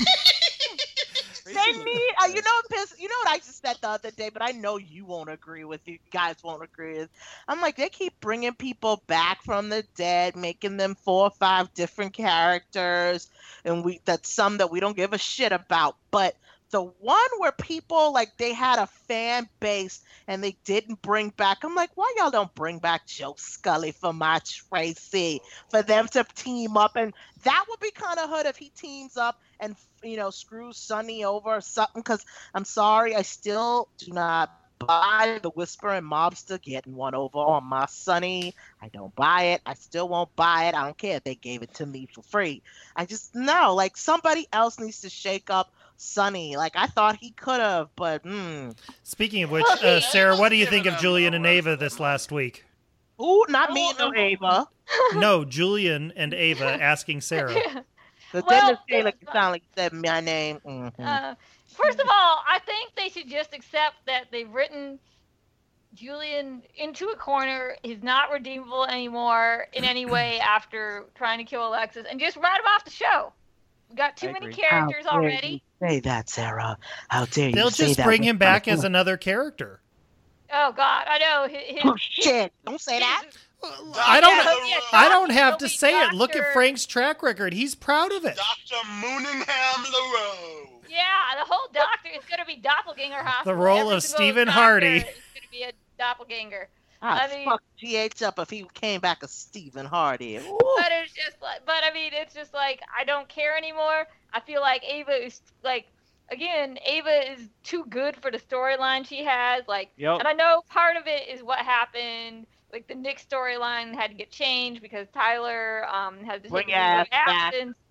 They need, uh, you know, piss, you know what I just said the other day, but I know you won't agree with you guys won't agree with. I'm like, they keep bringing people back from the dead, making them four or five different characters, and we that's some that we don't give a shit about. But the one where people like they had a fan base and they didn't bring back, I'm like, why y'all don't bring back Joe Scully for my Tracy for them to team up? And that would be kind of hood if he teams up and, you know, screws Sonny over or something. Because I'm sorry, I still do not buy the Whisper and Mobster getting one over on my Sonny. I don't buy it. I still won't buy it. I don't care if they gave it to me for free. I just no, like somebody else needs to shake up Sonny. Like I thought he could have, but hmm. Speaking of which, Well, uh, he- Sarah, what do you giving think of them Julian no and run Ava for this their money. last week? Ooh, not me, Oh, no Ava. No, Julian and Ava asking Sarah. But Well, then the like, it sounded like you said my name. Mhm. Uh, first of all, I think they should just accept that they've written Julian into a corner. He's not redeemable anymore in any way after trying to kill Alexis, and just write him off the show. We got too I many agree. characters How dare already. you say that, Sarah? How dare you They'll say just that bring with him my back as voice? another character. Oh God, I know. His, his, Oh shit! Don't say that. I don't. Yeah, yeah, I don't have he'll to be say it. Look at Doctor Frank's track record. He's proud of it. Doctor Mooningham LaRoe. Yeah, the whole doctor is going to be doppelganger hospital. The role Every of single Stephen doctor Hardy. is going to be a doppelganger. I'd I mean- fuck G H up if he came back as Stephen Hardy. Ooh. But it's just like, but I mean, it's just like I don't care anymore. I feel like Ava is like, again, Ava is too good for the storyline she has. Like, Yep. and I know part of it is what happened. Like the Nick storyline had to get changed because Tyler um has to Bring take your a ass back. absence.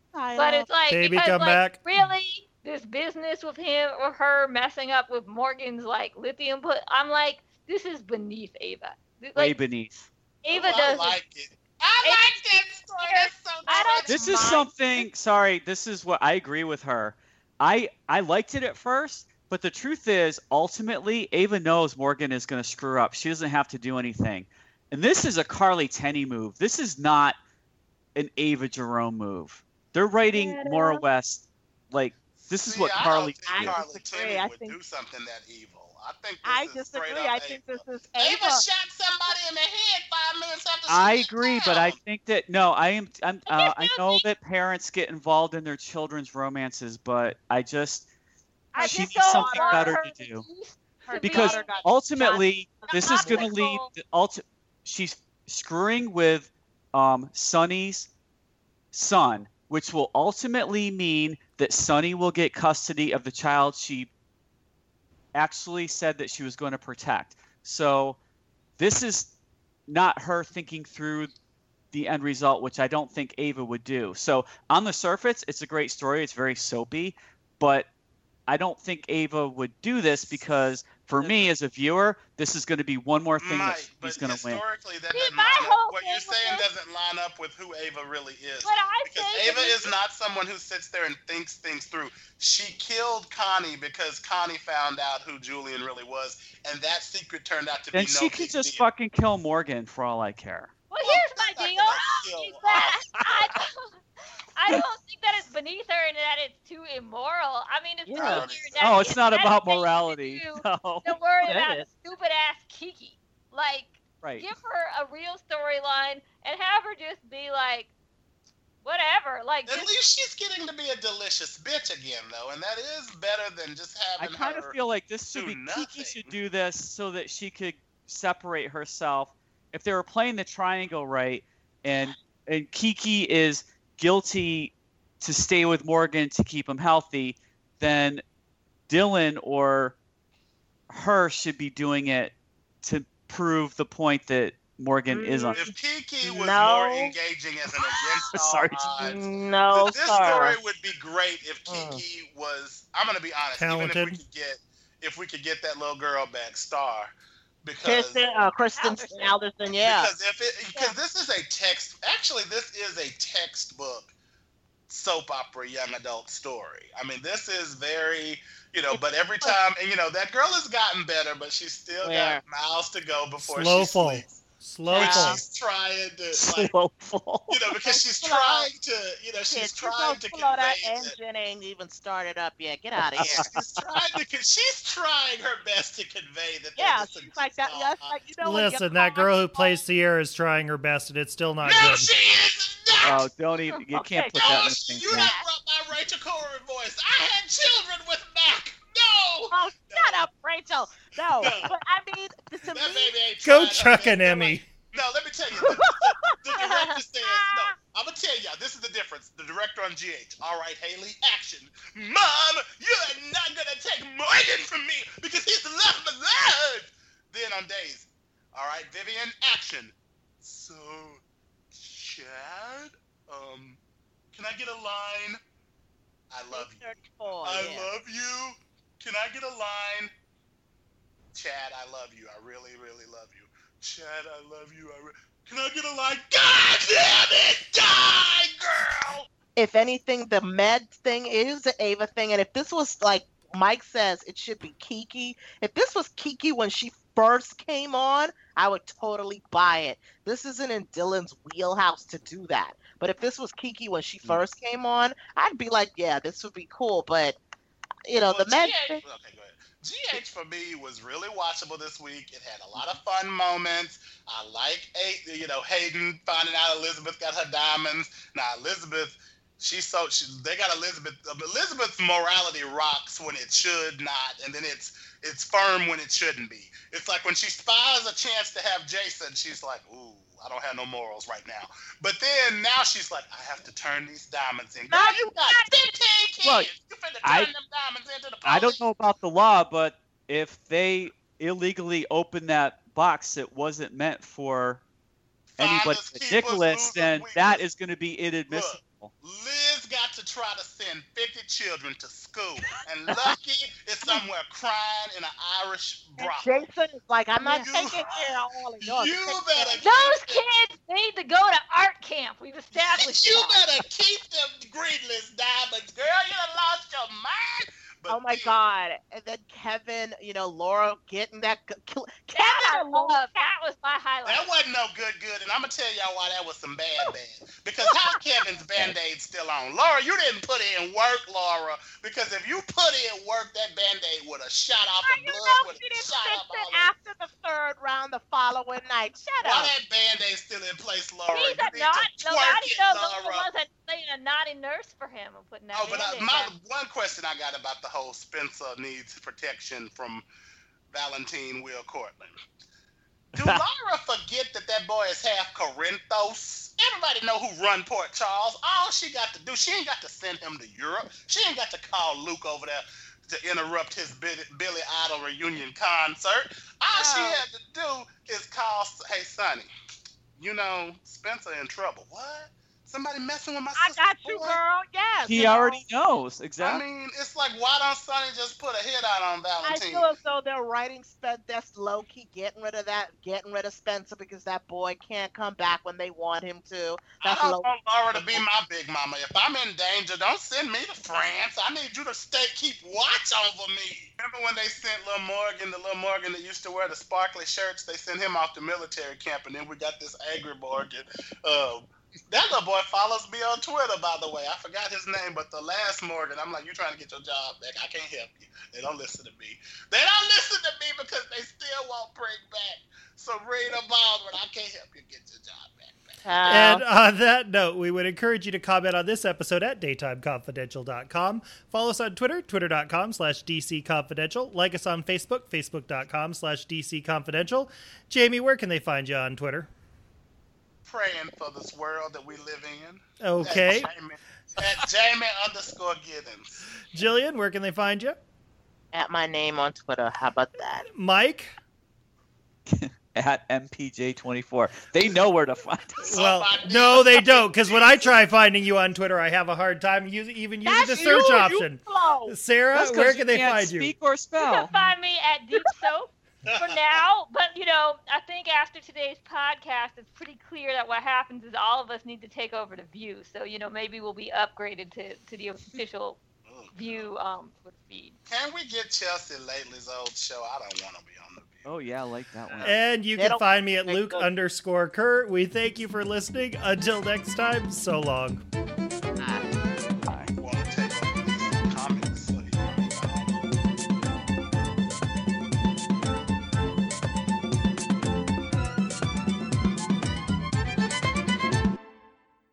But it's like, Baby, because, come like, back. really, this business with him or her messing up with Morgan's, like, lithium put, I'm like, this is beneath Ava. Way Like, beneath. Ava Oh, I does like it. I Ava- like that story. That's so I don't- good. This is Mine- something. Sorry, this is what I agree with her. I I liked it at first, but the truth is, ultimately, Ava knows Morgan is going to screw up. She doesn't have to do anything, and this is a Carly Tenney move. This is not an Ava Jerome move. They're writing Yeah. Maura West like this is See, what I Carly. don't think I Carly disagree. Tenney I would think- do something that evil. I think this I is disagree. straight up I think Ava. this is Ava Ava. shot somebody in the head five minutes after she I went agree, down. but I think that no, I am. I'm. Uh, I Excuse know me? that parents get involved in their children's romances, but I just I she just needs don't something want better her to do. Her because daughter got ultimately shot. this Not is going to lead political. the ulti- she's screwing with um Sonny's son, which will ultimately mean that Sonny will get custody of the child she actually said that she was going to protect. So this is not her thinking through the end result, which I don't think Ava would do. So on the surface, it's a great story. It's very soapy, but I don't think Ava would do this because for me as a viewer, this is going to be one more thing Mike, that but she's going to win. historically, that See, doesn't my line up. whole What you're thing with saying this- doesn't line up with who Ava really is. But I Because say Ava that is not someone who sits there and thinks things through. She killed Connie because Connie found out who Julian really was, and that secret turned out to Then be no she could big just deal. fucking kill Morgan for all I care. Well, here's my That's not deal. gonna kill Is that I don't, I don't think that it's beneath her and that it's too immoral. I mean, it's Yeah. pretty I don't clear think that No, it's not that's about thing to morality. do No. To worry It about is. stupid ass Kiki. Like, Right. give her a real storyline and have her just be like, whatever. Like, At just, least she's getting to be a delicious bitch again, though, and that is better than just I having kind her. of feel like this should do be nothing. Kiki should do this so that she could separate herself. If they were playing the triangle right, and and Kiki is guilty to stay with Morgan to keep him healthy, then Dylan or her should be doing it to prove the point that Morgan is on. If Kiki was No. more engaging as an against all Sorry. odds, No, th- this sir. story would be great if Mm. Kiki was. I'm gonna be honest. Even if Talented. we could get, if we could get that little girl back, Star, because Kristen, uh, Kristen Alderson. Alderson, yeah. because if it because this is a text. Actually, this is a textbook soap opera young adult story. I mean, this is very. You know, but every time, and you know, that girl has gotten better, but she's still Where? got miles to go before Slowful. she sleeps. Slowful. Yeah. She's trying to, like, Slowful. you know, because she's Slow. trying to, you know, she's Kids, trying so to slow, that convey that. engine ain't even started up yet. Get out of here. She's trying to, con- she's trying her best to convey that. Yeah, they're just she's like that. a- That's like, you know, when your Listen, that car- girl who plays Sierra is trying her best, and it's still not No, good. she is not. Oh, don't even. You Okay. can't put No, that in the same you thing. not brought my Rachel Corey voice. I had children with Mac. No. Oh, shut up, Rachel. No, No. but I mean, to That me, baby ain't Go trying her chuck best. an They're Emmy. like, no, let me tell you. The, the, the director says, no, I'm going to tell y'all, this is the difference. The director on G H. All right, Haley, action. Mom, you're not going to take Morgan from me because he's the love of my life. Then on Days. All right, Vivian, action. So, Chad, um, can I get a line? I love you. Oh, I yeah. love you. Can I get a line? Chad, I love you. I really, really love you. Chad, I love you. I re- Can I get a line? God damn it! Die, girl! If anything, the med thing is the Ava thing, and if this was like Mike says, it should be Kiki. If this was Kiki when she first came on, I would totally buy it. This isn't in Dylan's wheelhouse to do that. But if this was Kiki when she first came on, I'd be like, yeah, this would be cool. But you know, Well, the med G H thing. Okay, go ahead. G H for me was really watchable this week. It had a lot of fun moments. I like, A- you know, Hayden finding out Elizabeth got her diamonds. Now Elizabeth, she's so she, they got Elizabeth. Elizabeth's morality rocks when it should not, and then it's it's firm when it shouldn't be. It's like when she spies a chance to have Jason, she's like, ooh, I don't have no morals right now. But then now she's like, I have to turn these diamonds in. Now Girl, you you got fifteen kids. Well, you finna turn I- them diamonds into the I don't police. know about the law, but if they illegally opened that box that wasn't meant for anybody Fathers but keep us, Nicholas, losers then weakness. that is going to be inadmissible. Unbelievable. Liz got to try to send fifty children to school, and Lucky is somewhere crying in an Irish And brothel. Jason is like, I'm not You- taking care of all of yours. You Take better care Those kids need to go to art camp. We've established You that. better keep them greenless diamonds, girl. You done lost your mind. But Oh my then- God! And then Kevin, you know, Laura getting that. Kevin That I and Laura. love. That was my highlight. That wasn't no good, good, and I'm gonna tell y'all why that was some bad, bad. Because how Kevin's band-aid still on? Laura, you didn't put in work, Laura. Because if you put in work, that band-aid would have shot off How the you blood. know would she have didn't shot fix up it all over. after the third round the following night? Shut Why up. that band-aid still in place, Laura? He's You a need not. to twerk Nobody it, knows. I'm the Laura. ones that playing a naughty nurse for him and putting that Oh, but uh, Band-Aid my down. one question I got about the whole Spencer needs protection from Valentine Will Cortland. Do Laura forget that that boy is half Corinthos? Everybody know who run Port Charles. All she got to do, she ain't got to send him to Europe. She ain't got to call Luke over there to interrupt his Billy Idol reunion concert. All she Oh. had to do is call, hey, Sonny, you know, Spencer in trouble. What? Somebody messing with my I sister? got you, boy? girl. Yes. He you know. already knows I exactly. mean, it's like, why don't Sonny just put a hit out on I Valentine? feel as though they're writing Spencer. That's low key getting rid of that, getting rid of Spencer because that boy can't come back when they want him to. I That's don't low. want Laura to be my big mama. If I'm in danger, don't send me to France. I need you to stay, keep watch over me. Remember when they sent Lil Morgan, the Lil Morgan that used to wear the sparkly shirts? They sent him off to military camp, and then we got this angry Morgan. Uh, that little boy follows me on Twitter, by the way. I forgot his name, but the last Morgan, I'm like, you trying to get your job back. I can't help you. They don't listen to me. They don't listen to me because they still won't bring back Serena Baldwin. I can't help you get your job back. And on that note, we would encourage you to comment on this episode at daytime confidential dot com. Follow us on Twitter, twitter dot com slash D C confidential. Like us on Facebook, facebook dot com slash D C confidential. Jamie, where can they find you on Twitter? Praying for this world that we live in. Okay. At Jamie, at Jamie underscore Giddens. Jillian, where can they find you? At my name on Twitter. How about that? Mike? At M P J twenty-four. They know where to find us. Well, my no, they don't, because when I try finding you on Twitter, I have a hard time using, even using the That's search you, option. You flow. Sarah, That's 'cause where you can they can't find you? speak or You spell. can find me at Deep Soap for now, but you know, I think after today's podcast, it's pretty clear that what happens is all of us need to take over the View. So you know, maybe we'll be upgraded to, to the official View um feed. Can we get Chelsea Lately's old show? I don't want to be on the View. Oh, yeah, I like that one. And you They can don't- find me at they Luke don't- underscore Kurt. We thank you for listening. Until next time, so long.